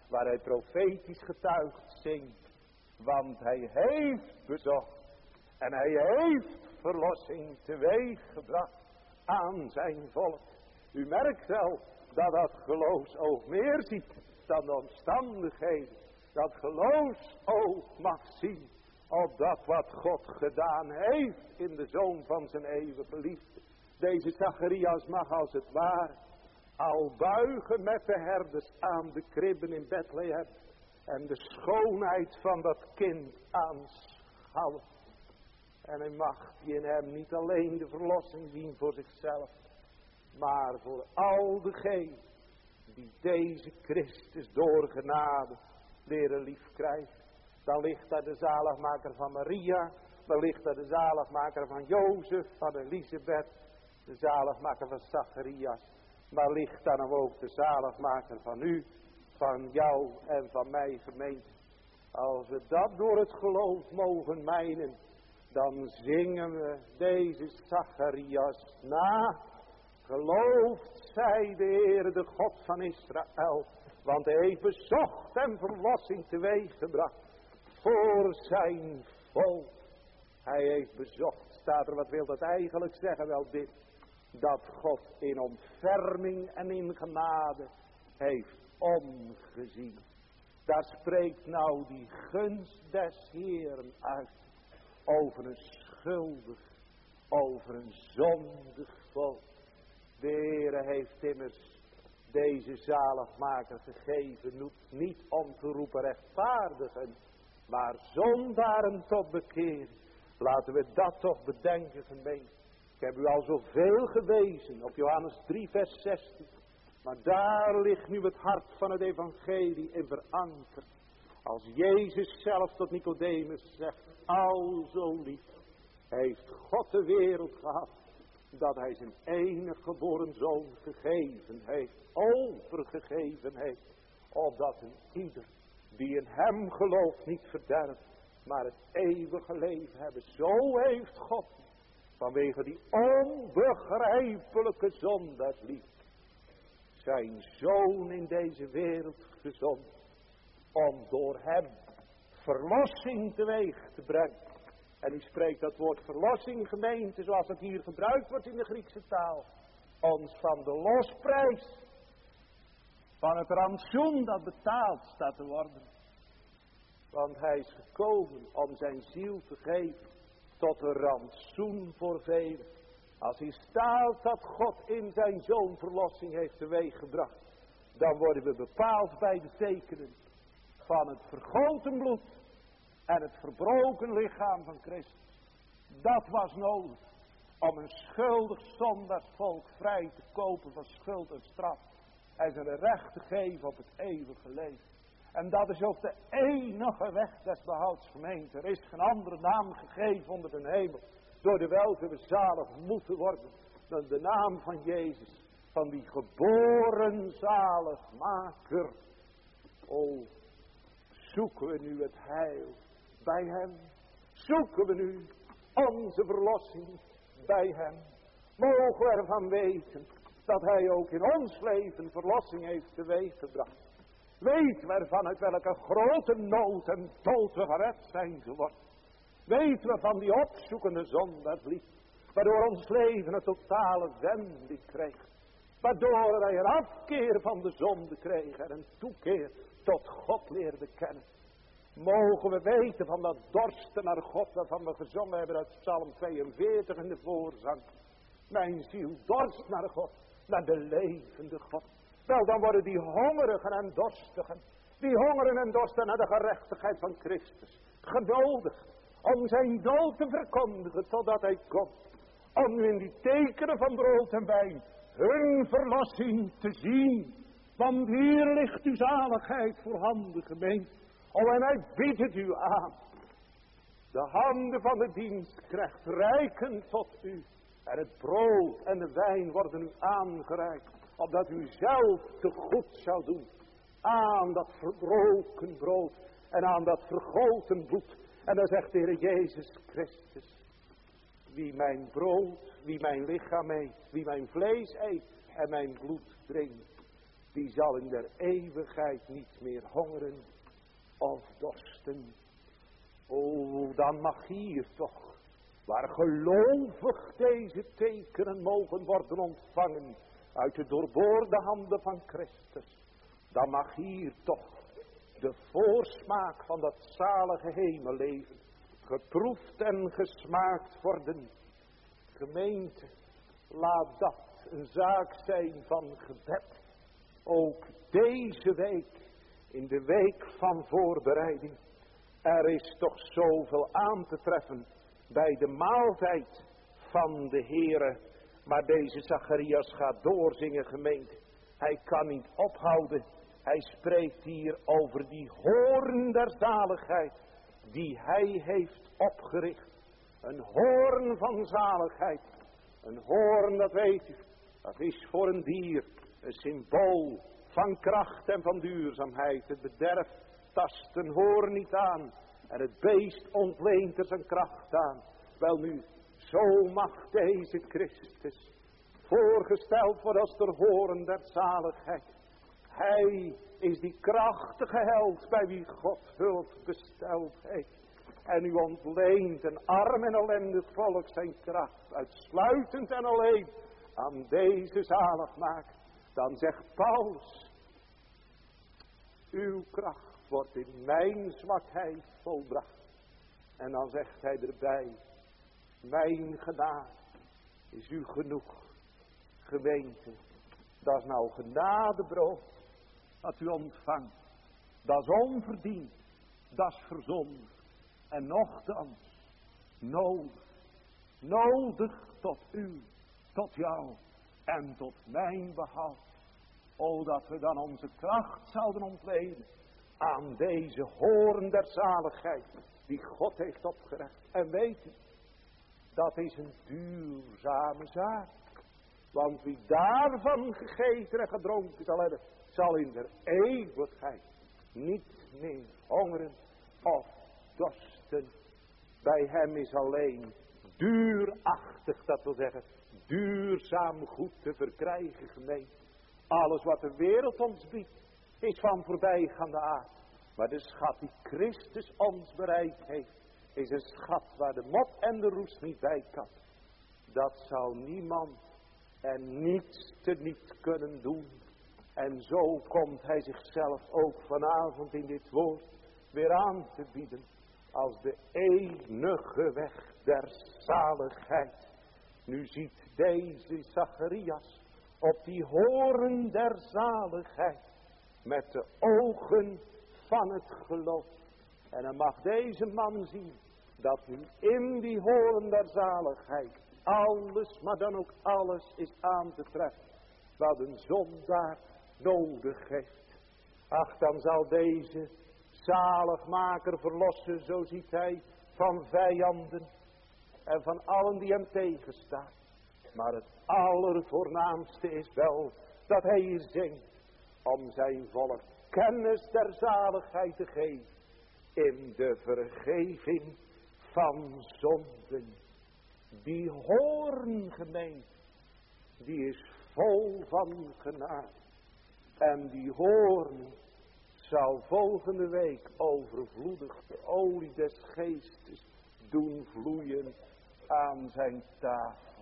waar hij profetisch getuigd zingt. Want hij heeft bezocht en hij heeft verlossing teweeggebracht aan zijn volk. U merkt wel dat dat geloofsoog meer ziet dan de omstandigheden. Dat geloofsoog mag zien op dat wat God gedaan heeft in de Zoon van zijn eeuwige liefde. Deze Zacharias mag als het ware al buigen met de herders aan de kribben in Bethlehem en de schoonheid van dat kind aanschouwen. En hij mag in hem niet alleen de verlossing zien voor zichzelf, maar voor al degenen die deze Christus door genade leren lief krijgen. Dan ligt daar de zaligmaker van Maria, dan ligt daar de zaligmaker van Jozef, van Elisabeth, de zaligmaker van Zacharias. Maar ligt dan ook de zaligmaker van u, van jou en van mij gemeente. Als we dat door het geloof mogen mijnen, dan zingen we deze Zacharias na. Geloofd zij de Heere, de God van Israël, want hij heeft bezocht en verlossing teweeggebracht voor zijn volk. Hij heeft bezocht, staat er, wat wil dat eigenlijk zeggen? Wel dit, dat God in ontferming en in genade heeft omgezien. Daar spreekt nou die gunst des Heeren uit over een schuldig, over een zondig volk. De Heere heeft immers deze zaligmaker gegeven, niet om te roepen rechtvaardigen, maar zondaren tot bekering. Laten we dat toch bedenken, gemeente. Ik heb u al zoveel gewezen op Johannes drie vers zestien. Maar daar ligt nu het hart van het evangelie in verankerd. Als Jezus zelf tot Nicodemus zegt, al zo lief heeft God de wereld gehad, dat hij zijn enige geboren zoon gegeven heeft, overgegeven heeft, opdat een ieder die in hem gelooft niet verderft, maar het eeuwige leven hebben. Zo heeft God vanwege die onbegrijpelijke zondagsliefde zijn zoon in deze wereld gezonden, om door hem verlossing teweeg te brengen. En u spreekt dat woord verlossing, gemeente, zoals het hier gebruikt wordt in de Griekse taal, ons van de losprijs, van het rantsoen dat betaald staat te worden. Want hij is gekomen om zijn ziel te geven tot een rantsoen voor velen. Als hij staat dat God in zijn zoon verlossing heeft teweeggebracht, dan worden we bepaald bij de tekenen van het vergoten bloed en het verbroken lichaam van Christus. Dat was nodig om een schuldig zondagsvolk vrij te kopen van schuld en straf en ze een recht te geven op het eeuwige leven. En dat is ook de enige weg des behouds, gemeente. Er is geen andere naam gegeven onder de hemel, door de welke we zalig moeten worden, dan de naam van Jezus, van die geboren zaligmaker. O, zoeken we nu het heil bij hem? Zoeken we nu onze verlossing bij hem? Mogen we ervan weten dat hij ook in ons leven verlossing heeft teweeggebracht. Weten we ervan uit welke grote nood en dood we gered zijn geworden. Weten we van die opzoekende zondagsliefde, waardoor ons leven een totale wending kreeg. Waardoor wij een afkeer van de zonde kregen en een toekeer tot God leerde kennen. Mogen we weten van dat dorsten naar God, waarvan we gezongen hebben uit Psalm tweeënveertig in de voorzang. Mijn ziel dorst naar God, naar de levende God. Wel, dan worden die hongerigen en dorstigen, die hongeren en dorsten naar de gerechtigheid van Christus, genodigd om zijn dood te verkondigen totdat hij komt. Om nu in die tekenen van brood en wijn hun verlossing te zien. Want hier ligt uw zaligheid voorhanden, gemeente. O, en hij biedt het u aan. De handen van de dienstknecht reiken tot u. En het brood en de wijn worden u aangereikt, opdat u zelf te goed zou doen aan dat verbroken brood en aan dat vergoten bloed. En dan zegt de Heer Jezus Christus, wie mijn brood, wie mijn lichaam eet, wie mijn vlees eet en mijn bloed drinkt, die zal in der eeuwigheid niet meer hongeren of dorsten. O, dan mag hier toch, waar gelovig deze tekenen mogen worden ontvangen uit de doorboorde handen van Christus, dan mag hier toch de voorsmaak van dat zalige hemelleven geproefd en gesmaakt worden. Gemeente, laat dat een zaak zijn van gebed. Ook deze week, in de week van voorbereiding, er is toch zoveel aan te treffen bij de maaltijd van de Heere. Maar deze Zacharias gaat doorzingen, gemeente. Hij kan niet ophouden. Hij spreekt hier over die hoorn der zaligheid die hij heeft opgericht. Een hoorn van zaligheid. Een hoorn, dat weet u, dat is voor een dier een symbool van kracht en van duurzaamheid. Het bederf tast een hoorn niet aan en het beest ontleent er zijn kracht aan. Wel nu, zo mag deze Christus voorgesteld worden als de hoorn der zaligheid. Hij is die krachtige held bij wie God hulp besteld heeft. En u ontleent een arm en ellendig volk zijn kracht, uitsluitend en alleen aan deze zaligmaker. Dan zegt Paulus, uw kracht wordt in mijn zwakheid volbracht. En dan zegt hij erbij, mijn genade is u genoeg. Gemeente, dat is nou genadebrood dat u ontvangt. Dat is onverdiend, dat is verzonden. En nochtans nodig, nodig tot u, tot jou en tot mijn behoud. O, dat we dan onze kracht zouden ontlenen aan deze hoorn der zaligheid die God heeft opgericht. En weet u, dat is een duurzame zaak. Want wie daarvan gegeten en gedronken zal hebben, zal in der eeuwigheid niet meer hongeren of dorsten. Bij hem is alleen duurachtig, dat wil zeggen duurzaam goed te verkrijgen, gemeente. Alles wat de wereld ons biedt is van voorbijgaande aard. Maar de schat die Christus ons bereid heeft, is een schat waar de mot en de roest niet bij kan. Dat zal niemand en niets te niet kunnen doen. En zo komt hij zichzelf ook vanavond in dit woord weer aan te bieden als de enige weg der zaligheid. Nu ziet deze Zacharias op die hoorn der zaligheid met de ogen van het geloof. En dan mag deze man zien dat nu in die hoorn der zaligheid alles, maar dan ook alles is aan te treffen wat een zondaar nodig heeft. Ach, dan zal deze zaligmaker verlossen, zo ziet hij, van vijanden en van allen die hem tegenstaan. Maar het allervoornaamste is wel dat hij hier zingt om zijn volk kennis der zaligheid te geven in de vergeving van zonden. Die hoorn, gemeente, die is vol van genade. En die hoorn zal volgende week overvloedig de olie des geestes doen vloeien aan zijn tafel.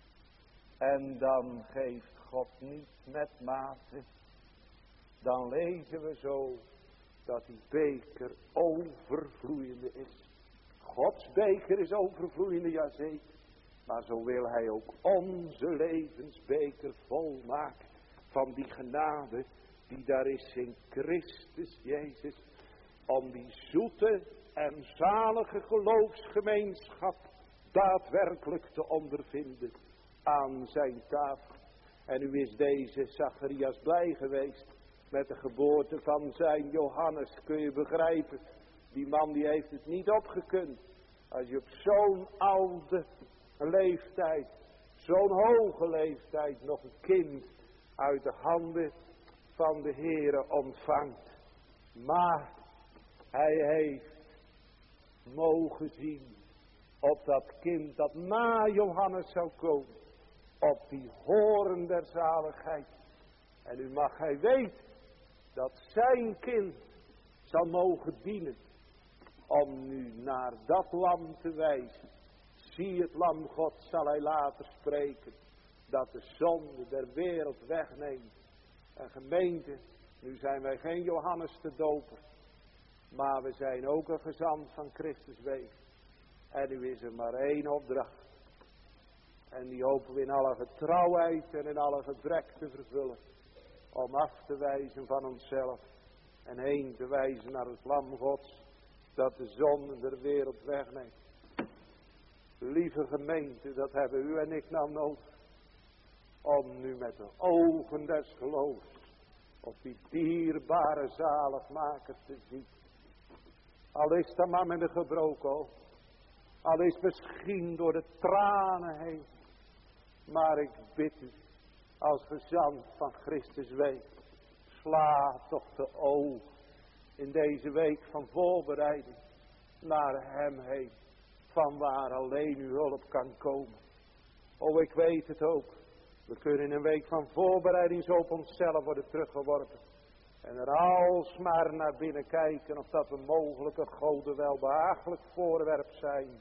En dan geeft God niet met mate. Dan lezen we zo dat die beker overvloeiende is. Gods beker is overvloeiende, jazeker. Maar zo wil hij ook onze levensbeker volmaken van die genade die daar is in Christus Jezus. Om die zoete en zalige geloofsgemeenschap daadwerkelijk te ondervinden aan zijn tafel. En u is deze Zacharias blij geweest met de geboorte van zijn Johannes. Kun je begrijpen, die man die heeft het niet opgekund. Als je op zo'n oude leeftijd, zo'n hoge leeftijd nog een kind uit de handen van de Heere ontvangt. Maar hij heeft mogen zien op dat kind dat na Johannes zou komen, op die hoorn der zaligheid, En nu mag hij weten dat zijn kind zal mogen dienen. Om nu naar dat lam te wijzen. Zie het lam God, zal hij later spreken. Dat de zonde der wereld wegneemt. En gemeente, nu zijn wij geen Johannes de Doper. Maar we zijn ook een gezant van Christus weeg. En nu is er maar één opdracht. En die hopen we in alle getrouwheid en in alle gebrek te vervullen. Om af te wijzen van onszelf. En heen te wijzen naar het lam Gods. Dat de zonde der wereld wegneemt. Lieve gemeente, dat hebben u en ik nou nodig. Om nu met de ogen des geloofs op die dierbare zaligmaker te zien. Al is dat maar met een gebroken oog. Al is misschien door de tranen heen. Maar ik bid u, als gezant van Christus week, sla toch de oog in deze week van voorbereiding naar hem heen. Van waar alleen uw hulp kan komen. O, ik weet het ook. We kunnen in een week van voorbereiding zo op onszelf worden teruggeworpen. En er alsmaar naar binnen kijken of dat we mogelijke goden wel behaaglijk voorwerp zijn.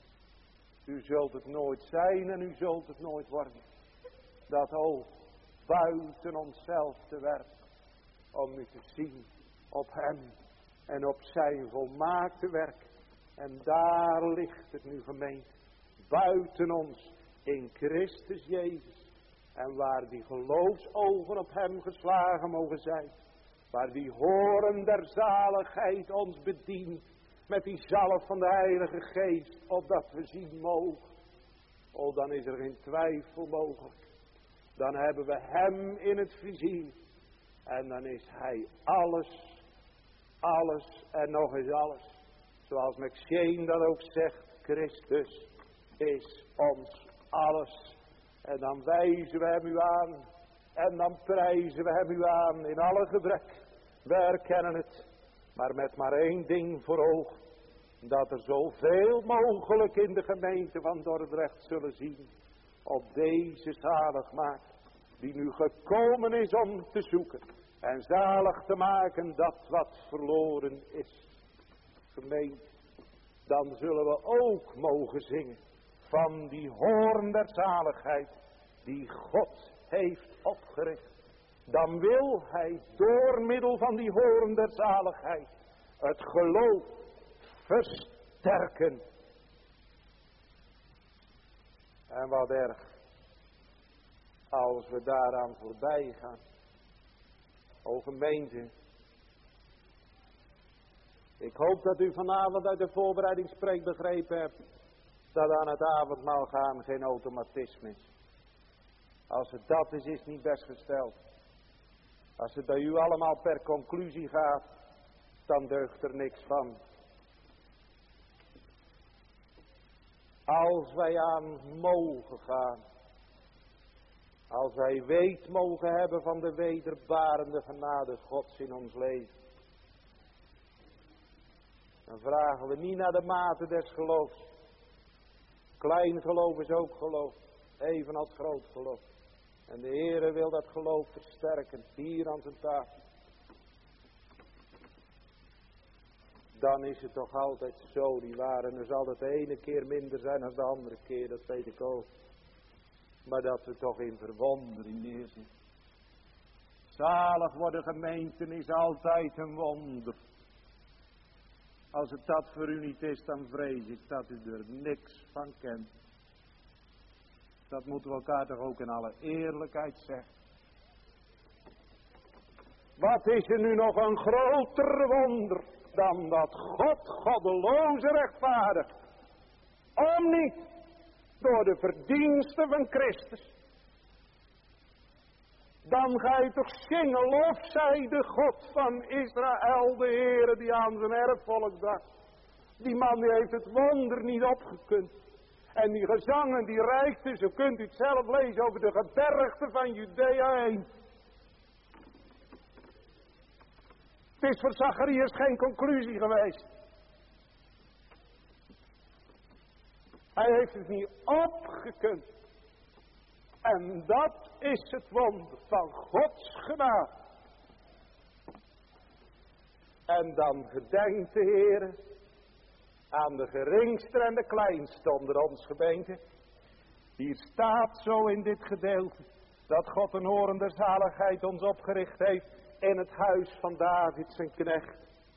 U zult het nooit zijn en u zult het nooit worden. Dat oog buiten onszelf te werpen. Om u te zien op hem en op zijn volmaakte werk. En daar ligt het nu gemeente. Buiten ons in Christus Jezus. En waar die geloofsogen op hem geslagen mogen zijn. Waar die horen der zaligheid ons bedient. Met die zalf van de Heilige Geest. Opdat we zien mogen. O, dan is er geen twijfel mogelijk. Dan hebben we hem in het vizier. En dan is hij alles. Alles en nog eens alles. Zoals McShane dat ook zegt. Christus is ons alles. En dan wijzen we hem u aan. En dan prijzen we hem u aan in alle gebrek. We erkennen het. Maar met maar één ding voor ogen. Dat er zoveel mogelijk in de gemeente van Dordrecht zullen zien. Op deze zaligmaker. Die nu gekomen is om te zoeken. En zalig te maken dat wat verloren is. Gemeente. Dan zullen we ook mogen zingen. Van die hoorn der zaligheid. Die God heeft opgericht. Dan wil hij door middel van die hoorn der zaligheid. Het geloof versterken. En wat erg. Als we daaraan voorbij gaan. O gemeente. Ik hoop dat u vanavond uit de voorbereidingspreek begrepen hebt. Dat aan het avondmaal gaan geen automatisme is. Als het dat is, is het niet best gesteld. Als het bij u allemaal per conclusie gaat. Dan deugt er niks van. Als wij aan mogen gaan. Als wij weet mogen hebben van de wederbarende genade Gods in ons leven. Dan vragen we niet naar de mate des geloofs. Klein geloof is ook geloof. Evenals groot geloof. En de Heere wil dat geloof versterken. Hier aan zijn tafel. Dan is het toch altijd zo. Die waren er zal het de ene keer minder zijn dan de andere keer. Dat weet ik ook. Maar dat we toch in verwondering neerzitten. Zalig worden gemeenten is altijd een wonder. Als het dat voor u niet is, dan vrees ik dat u er niks van kent. Dat moeten we elkaar toch ook in alle eerlijkheid zeggen. Wat is er nu nog een groter wonder dan dat God goddeloze rechtvaardigt. Om niet door de verdiensten van Christus. Dan ga je toch zingen, lof zij de God van Israël, de Heere die aan zijn erfvolk dacht. Die man die heeft het wonder niet opgekund. En die gezangen die reikten, zo kunt u het zelf lezen, over de gebergten van Judea heen. Het is voor Zacharias geen conclusie geweest. Hij heeft het niet opgekund. En dat is het wonder van Gods genade. En dan gedenkt de Heer aan de geringste en de kleinste onder ons gemeente. Hier staat zo in dit gedeelte dat God een oren der zaligheid ons opgericht heeft in het huis van David zijn knecht.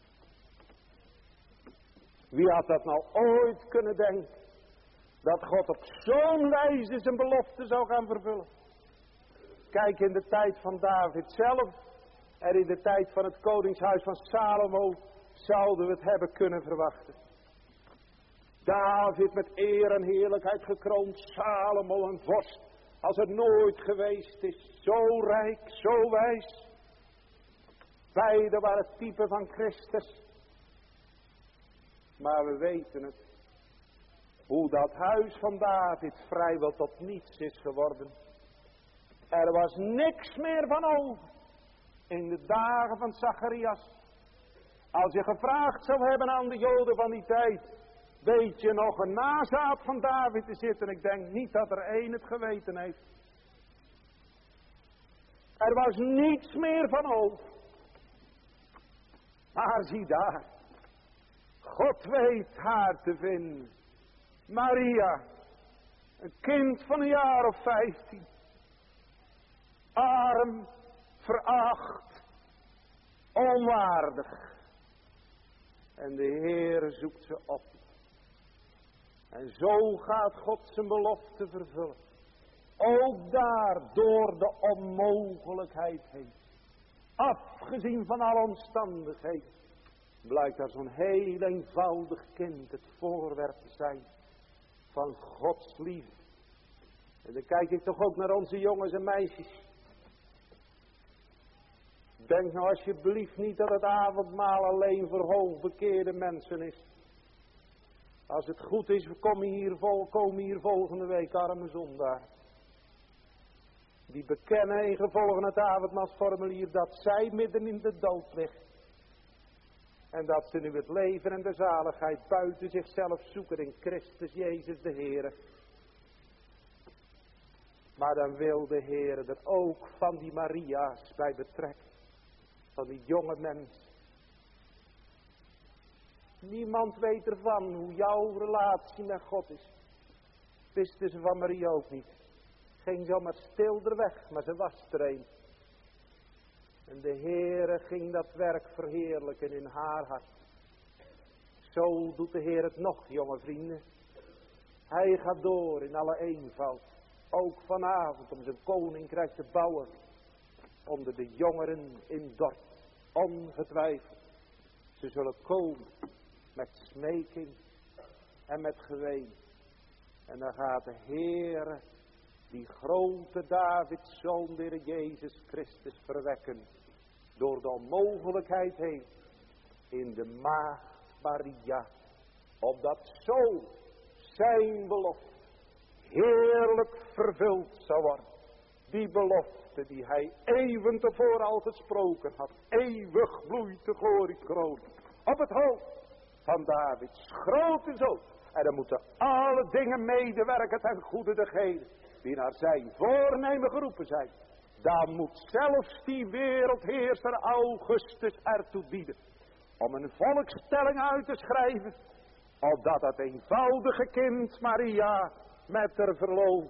Wie had dat nou ooit kunnen denken? Dat God op zo'n wijze zijn belofte zou gaan vervullen. Kijk, in de tijd van David zelf en in de tijd van het koningshuis van Salomo zouden we het hebben kunnen verwachten. David met eer en heerlijkheid gekroond, Salomo een vorst als er nooit geweest is. Zo rijk, zo wijs. Beide waren typen van Christus. Maar we weten het. Hoe dat huis van David vrijwel tot niets is geworden. Er was niks meer van over. In de dagen van Zacharias. Als je gevraagd zou hebben aan de Joden van die tijd. Weet je nog een nazaat van David te zitten? Ik denk niet dat er één het geweten heeft. Er was niets meer van over. Maar zie daar. God weet haar te vinden. Maria. Een kind van een jaar of vijftien. Arm. Veracht. Onwaardig. En de Heere zoekt ze op. En zo gaat God zijn belofte vervullen. Ook daar door de onmogelijkheid heen. Afgezien van alle omstandigheden. Blijkt daar zo'n heel eenvoudig kind het voorwerp te zijn. Van Gods liefde. En dan kijk ik toch ook naar onze jongens en meisjes. Denk nou alsjeblieft niet dat het avondmaal alleen voor hoogbekeerde mensen is. Als het goed is, we komen hier, vol, komen hier volgende week arme zondaar. Die bekennen en gevolgen het avondmaalsformulier dat zij midden in de dood ligt. En dat ze nu het leven en de zaligheid buiten zichzelf zoeken in Christus Jezus de Heere. Maar dan wil de Heere er ook van die Maria's bij betrekken. Van die jonge mensen. Niemand weet ervan hoe jouw relatie met God is. Wisten ze van Maria ook niet. Ging zomaar stil er weg, maar ze was er een. En de Heere ging dat werk verheerlijken in haar hart. Zo doet de Heer het nog, jonge vrienden. Hij gaat door in alle eenvoud. Ook vanavond om zijn koninkrijk te bouwen. Onder de jongeren in dorp. Ongetwijfeld. Ze zullen komen met smeking en met geween. En dan gaat de Heere die grote Davids zoon, de Heer Jezus Christus, verwekken. Door de onmogelijkheid heen. In de maagd Maria. Opdat zo zijn belofte heerlijk vervuld zou worden. Die belofte die hij eeuwen tevoren al gesproken had. Eeuwig bloeit de gloriekroon op het hoofd van Davids grote zoon. En dan moeten alle dingen medewerken ten goede degenen die naar zijn voornemen geroepen zijn. Dan moet zelfs die wereldheerser Augustus ertoe bieden om een volkstelling uit te schrijven, opdat dat eenvoudige kind Maria met haar verloofde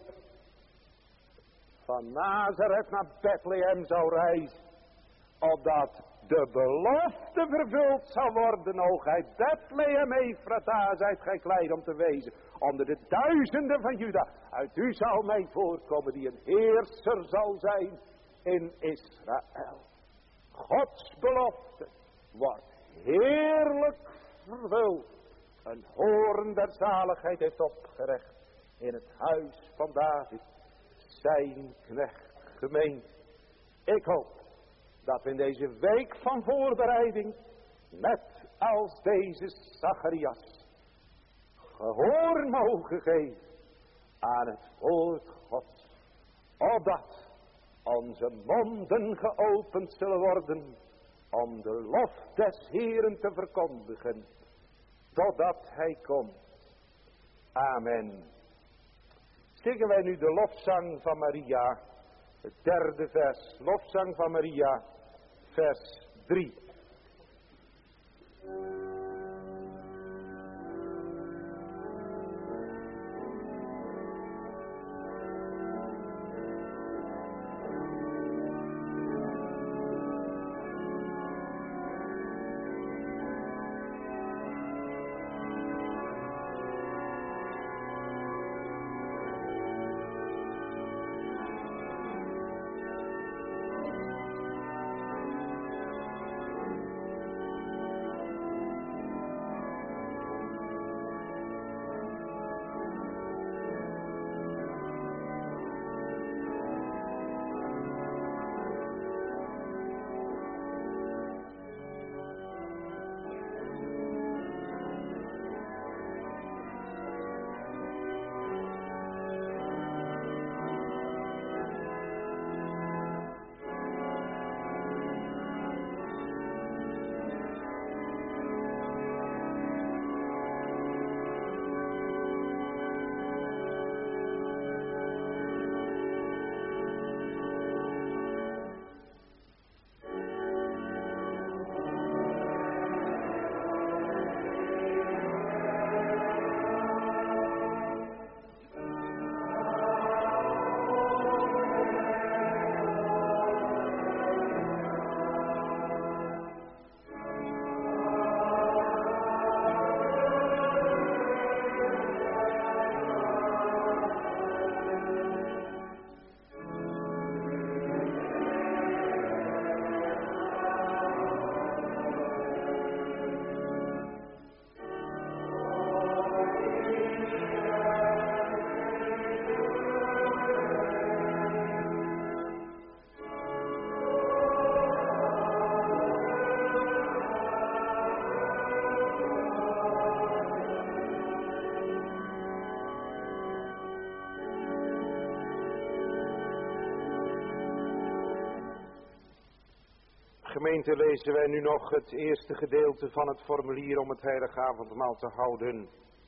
van Nazareth naar Bethlehem zou reizen, opdat de belofte vervuld zou worden. O gij Bethlehem Ephrata, zijt gij klein om te wezen, onder de duizenden van Juda. Uit u zal mij voorkomen die een heerser zal zijn in Israël. Gods belofte wordt heerlijk vervuld. Een hoorn der zaligheid heeft opgerecht in het huis van David, zijn knecht gemeente. Ik hoop dat we in deze week van voorbereiding, net als deze Zacharias, gehoor mogen geven aan het woord Gods, opdat onze monden geopend zullen worden om de lof des Heeren te verkondigen, totdat hij komt. Amen. zingen wij nu de lofzang van Maria, het derde vers, lofzang van Maria, vers drie. Gemeente, lezen wij nu nog het eerste gedeelte van het formulier om het heilige avondmaal te houden.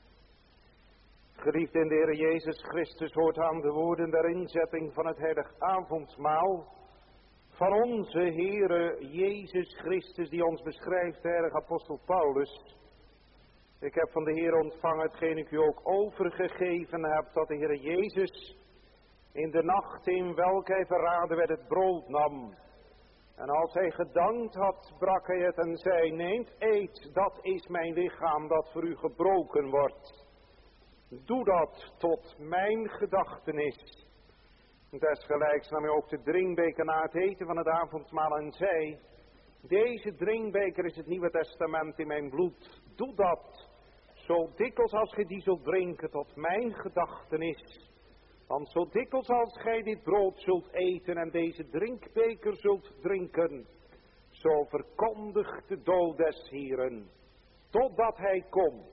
Geliefd in de Heer Jezus Christus, hoort aan de woorden der inzetting van het heilige avondmaal van onze Heere Jezus Christus, die ons beschrijft, de heilige apostel Paulus. Ik heb van de Heer ontvangen hetgeen ik u ook overgegeven heb, dat de Heer Jezus in de nacht in welke hij verraden werd het brood nam. En als hij gedankt had, brak hij het en zei: neemt, eet, dat is mijn lichaam dat voor u gebroken wordt. Doe dat tot mijn gedachtenis. Desgelijks nam hij ook de drinkbeker na het eten van het avondmaal en zei: deze drinkbeker is het Nieuwe Testament in mijn bloed. Doe dat, zo dikwijls als gij die zult drinken, tot mijn gedachtenis. Want zo dikwijls als gij dit brood zult eten en deze drinkbeker zult drinken, zo verkondigt de dood des Heeren, totdat hij komt.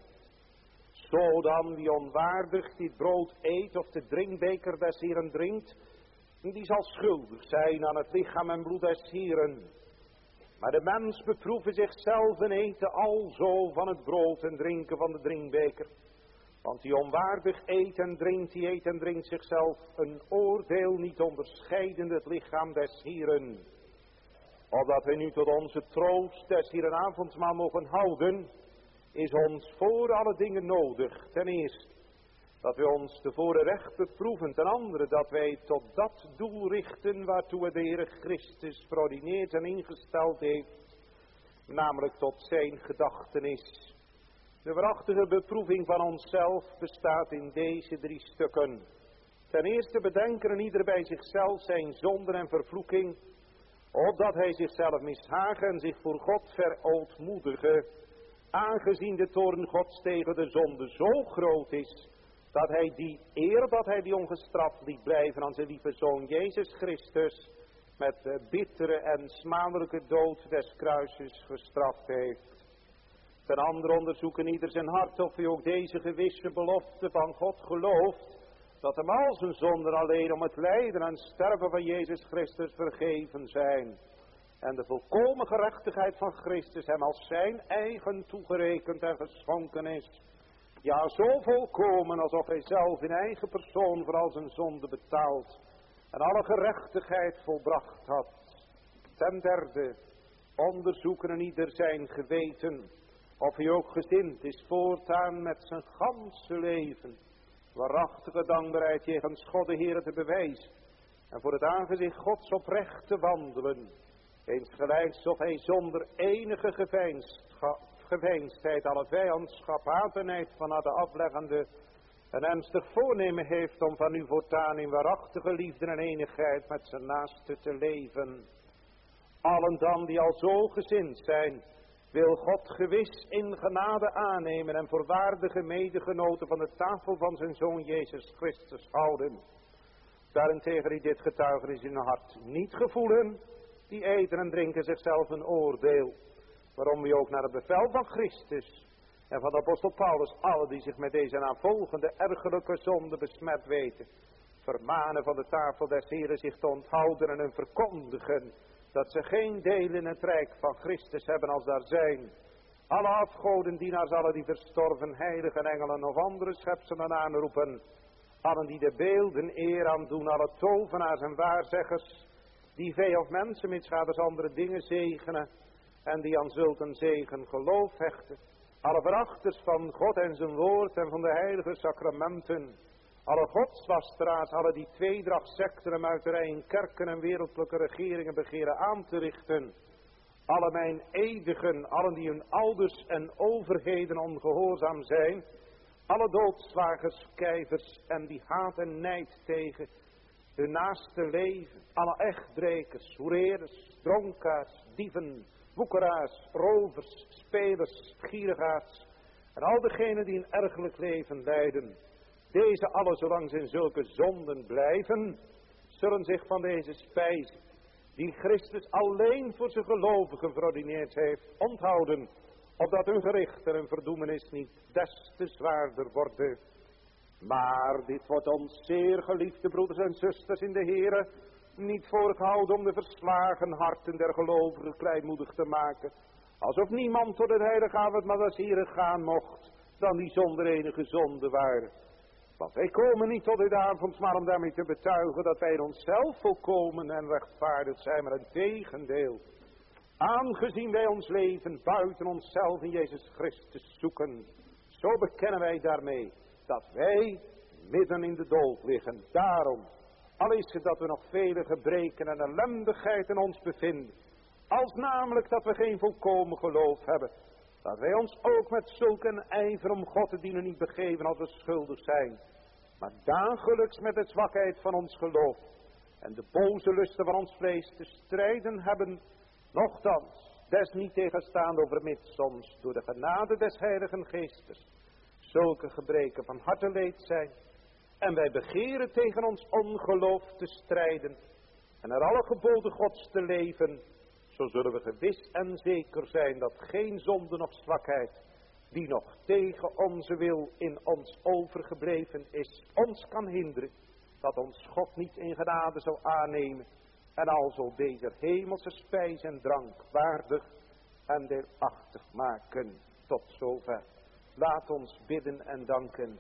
Zo dan wie onwaardig dit brood eet of de drinkbeker des Heeren drinkt, die zal schuldig zijn aan het lichaam en bloed des Heeren. Maar de mens beproeven zichzelf en eten alzo van het brood en drinken van de drinkbeker. Want die onwaardig eet en drinkt, die eet en drinkt zichzelf een oordeel niet onderscheidende het lichaam des Heeren. Opdat wij nu tot onze troost des Heeren avondmaal mogen houden, is ons voor alle dingen nodig. Ten eerste, dat wij ons tevoren recht beproeven. Ten andere, dat wij tot dat doel richten waartoe de Heer Christus verordineerd en ingesteld heeft. Namelijk tot zijn gedachtenis. De waarachtige beproeving van onszelf bestaat in deze drie stukken. Ten eerste bedenken ieder bij zichzelf zijn zonden en vervloeking, opdat hij zichzelf mishagen en zich voor God verootmoedigen, aangezien de toorn Gods tegen de zonde zo groot is, dat hij die eer dat hij die ongestraft liet blijven aan zijn lieve Zoon Jezus Christus, met de bittere en smadelijke dood des kruises gestraft heeft. Ten andere onderzoeken ieder zijn hart of hij ook deze gewisse belofte van God gelooft, dat hem al zijn zonden alleen om het lijden en sterven van Jezus Christus vergeven zijn. En de volkomen gerechtigheid van Christus hem als zijn eigen toegerekend en geschonken is. Ja, zo volkomen alsof hij zelf in eigen persoon voor al zijn zonde betaald en alle gerechtigheid volbracht had. Ten derde, onderzoeken en ieder zijn geweten, of hij ook gezind is voortaan met zijn ganse leven waarachtige dankbaarheid jegens God de Heere te bewijzen en voor het aangezicht Gods oprecht te wandelen, eensgelijks of hij zonder enige geveinsdheid geveinsdheid alle vijandschap, haat en nijd van de afleggende een ernstig voornemen heeft om van u voortaan in waarachtige liefde en enigheid met zijn naaste te leven. Allen dan die al zo gezind zijn, wil God gewis in genade aannemen en voor waardige medegenoten van de tafel van zijn Zoon Jezus Christus houden. Daarentegen die dit getuigenis in hun hart niet gevoelen, die eten en drinken zichzelf een oordeel. Waarom we ook naar het bevel van Christus en van de apostel Paulus, alle die zich met deze navolgende ergelijke zonde besmet weten, vermanen van de tafel des Heren zich te onthouden en hun verkondigen, dat ze geen deel in het rijk van Christus hebben als daar zijn. Alle afgodendienaars, alle die verstorven heiligen engelen of andere schepselen aanroepen, allen die de beelden eer aan doen, alle tovenaars en waarzeggers, die vee of mensen mitsgaders andere dingen zegenen, en die aan zulke zegen geloof hechten, alle verachters van God en zijn woord en van de heilige sacramenten, alle godslasteraars, alle die tweedracht, secten en muiterij in kerken en wereldlijke regeringen begeren aan te richten, alle mijn eeuwigen, allen die hun ouders en overheden ongehoorzaam zijn, alle doodslagers, kijvers en die haat en nijd tegen hun naaste leven, alle echtbrekers, hoereerders, dronkaars, dieven, woekeraars, rovers, spelers, gierigaards en al degenen die een ergelijk leven leiden. Deze alle, zolang ze in zulke zonden blijven, zullen zich van deze spijzen, die Christus alleen voor zijn gelovigen verordineerd heeft, onthouden, opdat hun gericht en hun verdoemenis niet des te zwaarder worden. Maar dit wordt ons zeer geliefde broeders en zusters in de Here niet voorgehouden om de verslagen harten der gelovigen kleinmoedig te maken, alsof niemand tot het heilige avondmaal des Heren gaan mocht, dan die zonder enige zonde waren. Want wij komen niet tot dit avondmaal om daarmee te betuigen dat wij in onszelf volkomen en rechtvaardig zijn, maar een tegendeel. Aangezien wij ons leven buiten onszelf in Jezus Christus zoeken, zo bekennen wij daarmee dat wij midden in de dood liggen. Daarom, al is het dat we nog vele gebreken en ellendigheid in ons bevinden, als namelijk dat we geen volkomen geloof hebben, dat wij ons ook met zulk een ijver om God te dienen niet begeven als we schuldig zijn, maar dagelijks met de zwakheid van ons geloof en de boze lusten van ons vlees te strijden hebben, nochtans, des niet tegenstaande overmits ons door de genade des Heiligen Geestes zulke gebreken van harte leed zijn, en wij begeren tegen ons ongeloof te strijden en naar alle geboden Gods te leven, zo zullen we gewis en zeker zijn dat geen zonde of zwakheid, die nog tegen onze wil in ons overgebleven is, ons kan hinderen, dat ons God niet in genade zal aannemen en alzo deze hemelse spijs en drank waardig en deelachtig maken. Tot zover. Laat ons bidden en danken.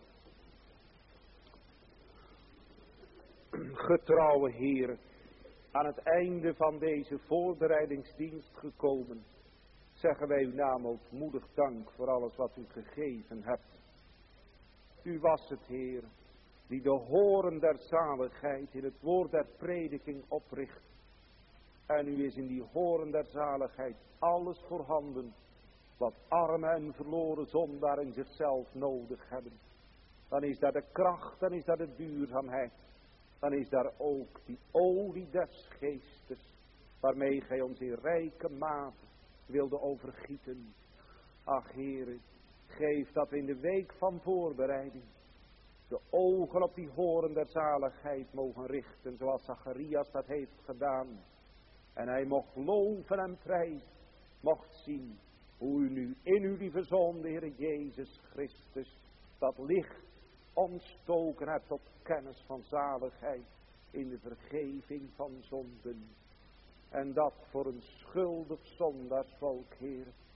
Getrouwe Heer, aan het einde van deze voorbereidingsdienst gekomen, zeggen wij uw naam ootmoedig dank voor alles wat u gegeven hebt. U was het, Heer, die de horen der zaligheid in het woord der prediking opricht. En u is in die horen der zaligheid alles voorhanden wat arme en verloren zondaar in zichzelf nodig hebben. Dan is daar de kracht, dan is daar de duurzaamheid, dan is daar ook die olie des geestes, waarmee gij ons in rijke mate wilde overgieten. Ach Heere, geef dat we in de week van voorbereiding de ogen op die horen der zaligheid mogen richten, zoals Zacharias dat heeft gedaan. En hij mocht loven en prijzen, mocht zien hoe u nu in uw lieve Zoon, de Heer Jezus Christus, dat licht ontstoken hebt tot kennis van zaligheid in de vergeving van zonden. En dat voor een schuldig zondaarsvolk, Heer,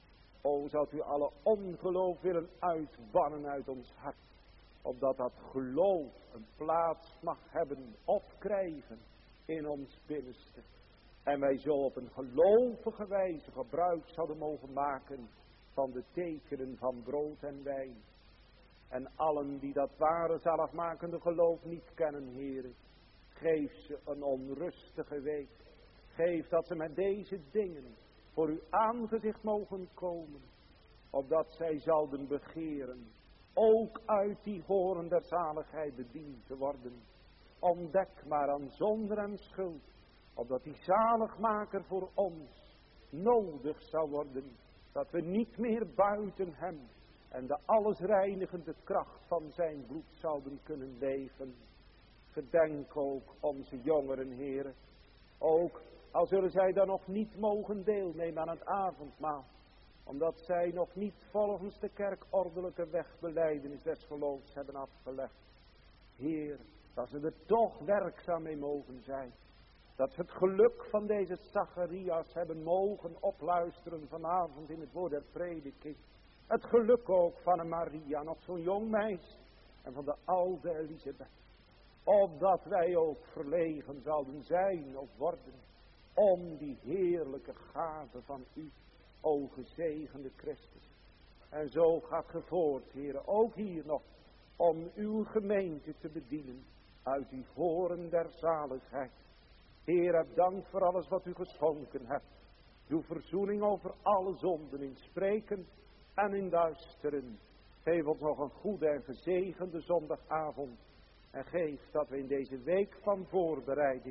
O, zult u alle ongeloof willen uitbannen uit ons hart. Opdat dat geloof een plaats mag hebben of krijgen in ons binnenste. En wij zo op een gelovige wijze gebruik zouden mogen maken van de tekenen van brood en wijn. En allen die dat ware zaligmakende geloof niet kennen, Heere, geef ze een onrustige week. Geef dat ze met deze dingen voor uw aangezicht mogen komen, opdat zij zouden begeren ook uit die horen der zaligheid bediend te worden. Ontdek maar aan zonde en schuld, opdat die zaligmaker voor ons nodig zou worden, dat we niet meer buiten hem en de alles reinigende kracht van zijn bloed zouden kunnen leven. Gedenk ook onze jongeren, Heere, ook al zullen zij dan nog niet mogen deelnemen aan het avondmaal, omdat zij nog niet volgens de kerkordelijke wegbelijdenis des geloofs hebben afgelegd. Heer, dat ze er toch werkzaam mee mogen zijn. Dat we het geluk van deze Zacharias hebben mogen opluisteren vanavond in het woord der prediking. Het geluk ook van een Maria, nog zo'n jong meisje, en van de oude Elisabeth. Opdat wij ook verlegen zouden zijn of worden om die heerlijke gave van u, o gezegende Christus. En zo gaat ge voort, Heere, ook hier nog, om uw gemeente te bedienen uit die horen der zaligheid. Heer, heb dank voor alles wat u geschonken hebt. Doe verzoening over alle zonden in spreken en in duisteren. Geef ons nog een goede en gezegende zondagavond. En geef dat we in deze week van voorbereiding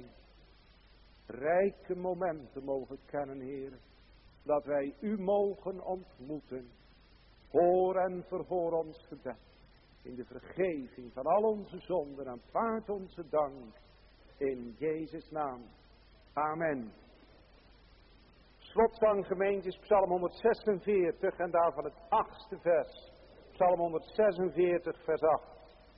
rijke momenten mogen kennen, Heer. Dat wij u mogen ontmoeten. Hoor en verhoor ons gebed. In de vergeving van al onze zonden. Aanvaard onze dank. In Jezus' naam. Amen. Slotzang gemeente is Psalm honderdzesenveertig en daarvan het achtste vers. Psalm honderdzesenveertig vers acht.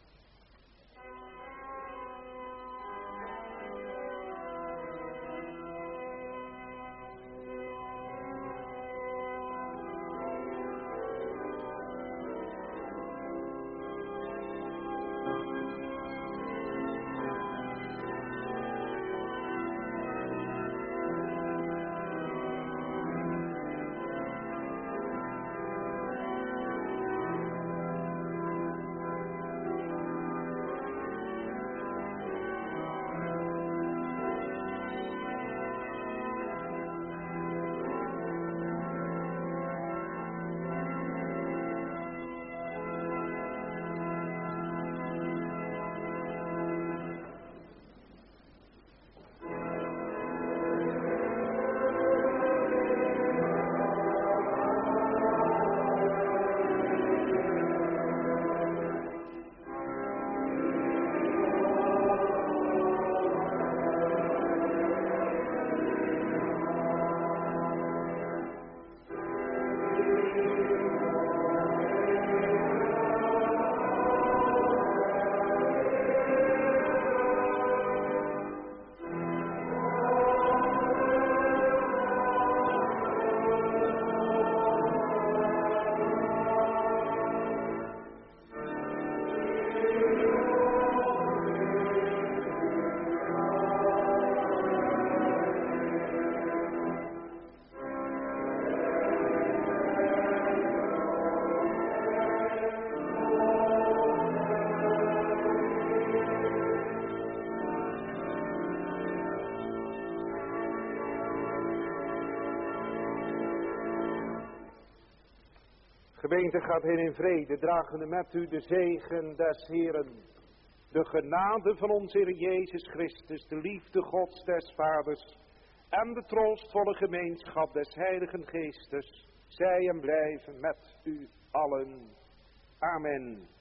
Gemeente gaat heen in vrede, dragende met u de zegen des Heeren. De genade van onze Heer Jezus Christus, de liefde Gods des Vaders en de troostvolle gemeenschap des Heiligen Geestes, zij en blijven met u allen. Amen.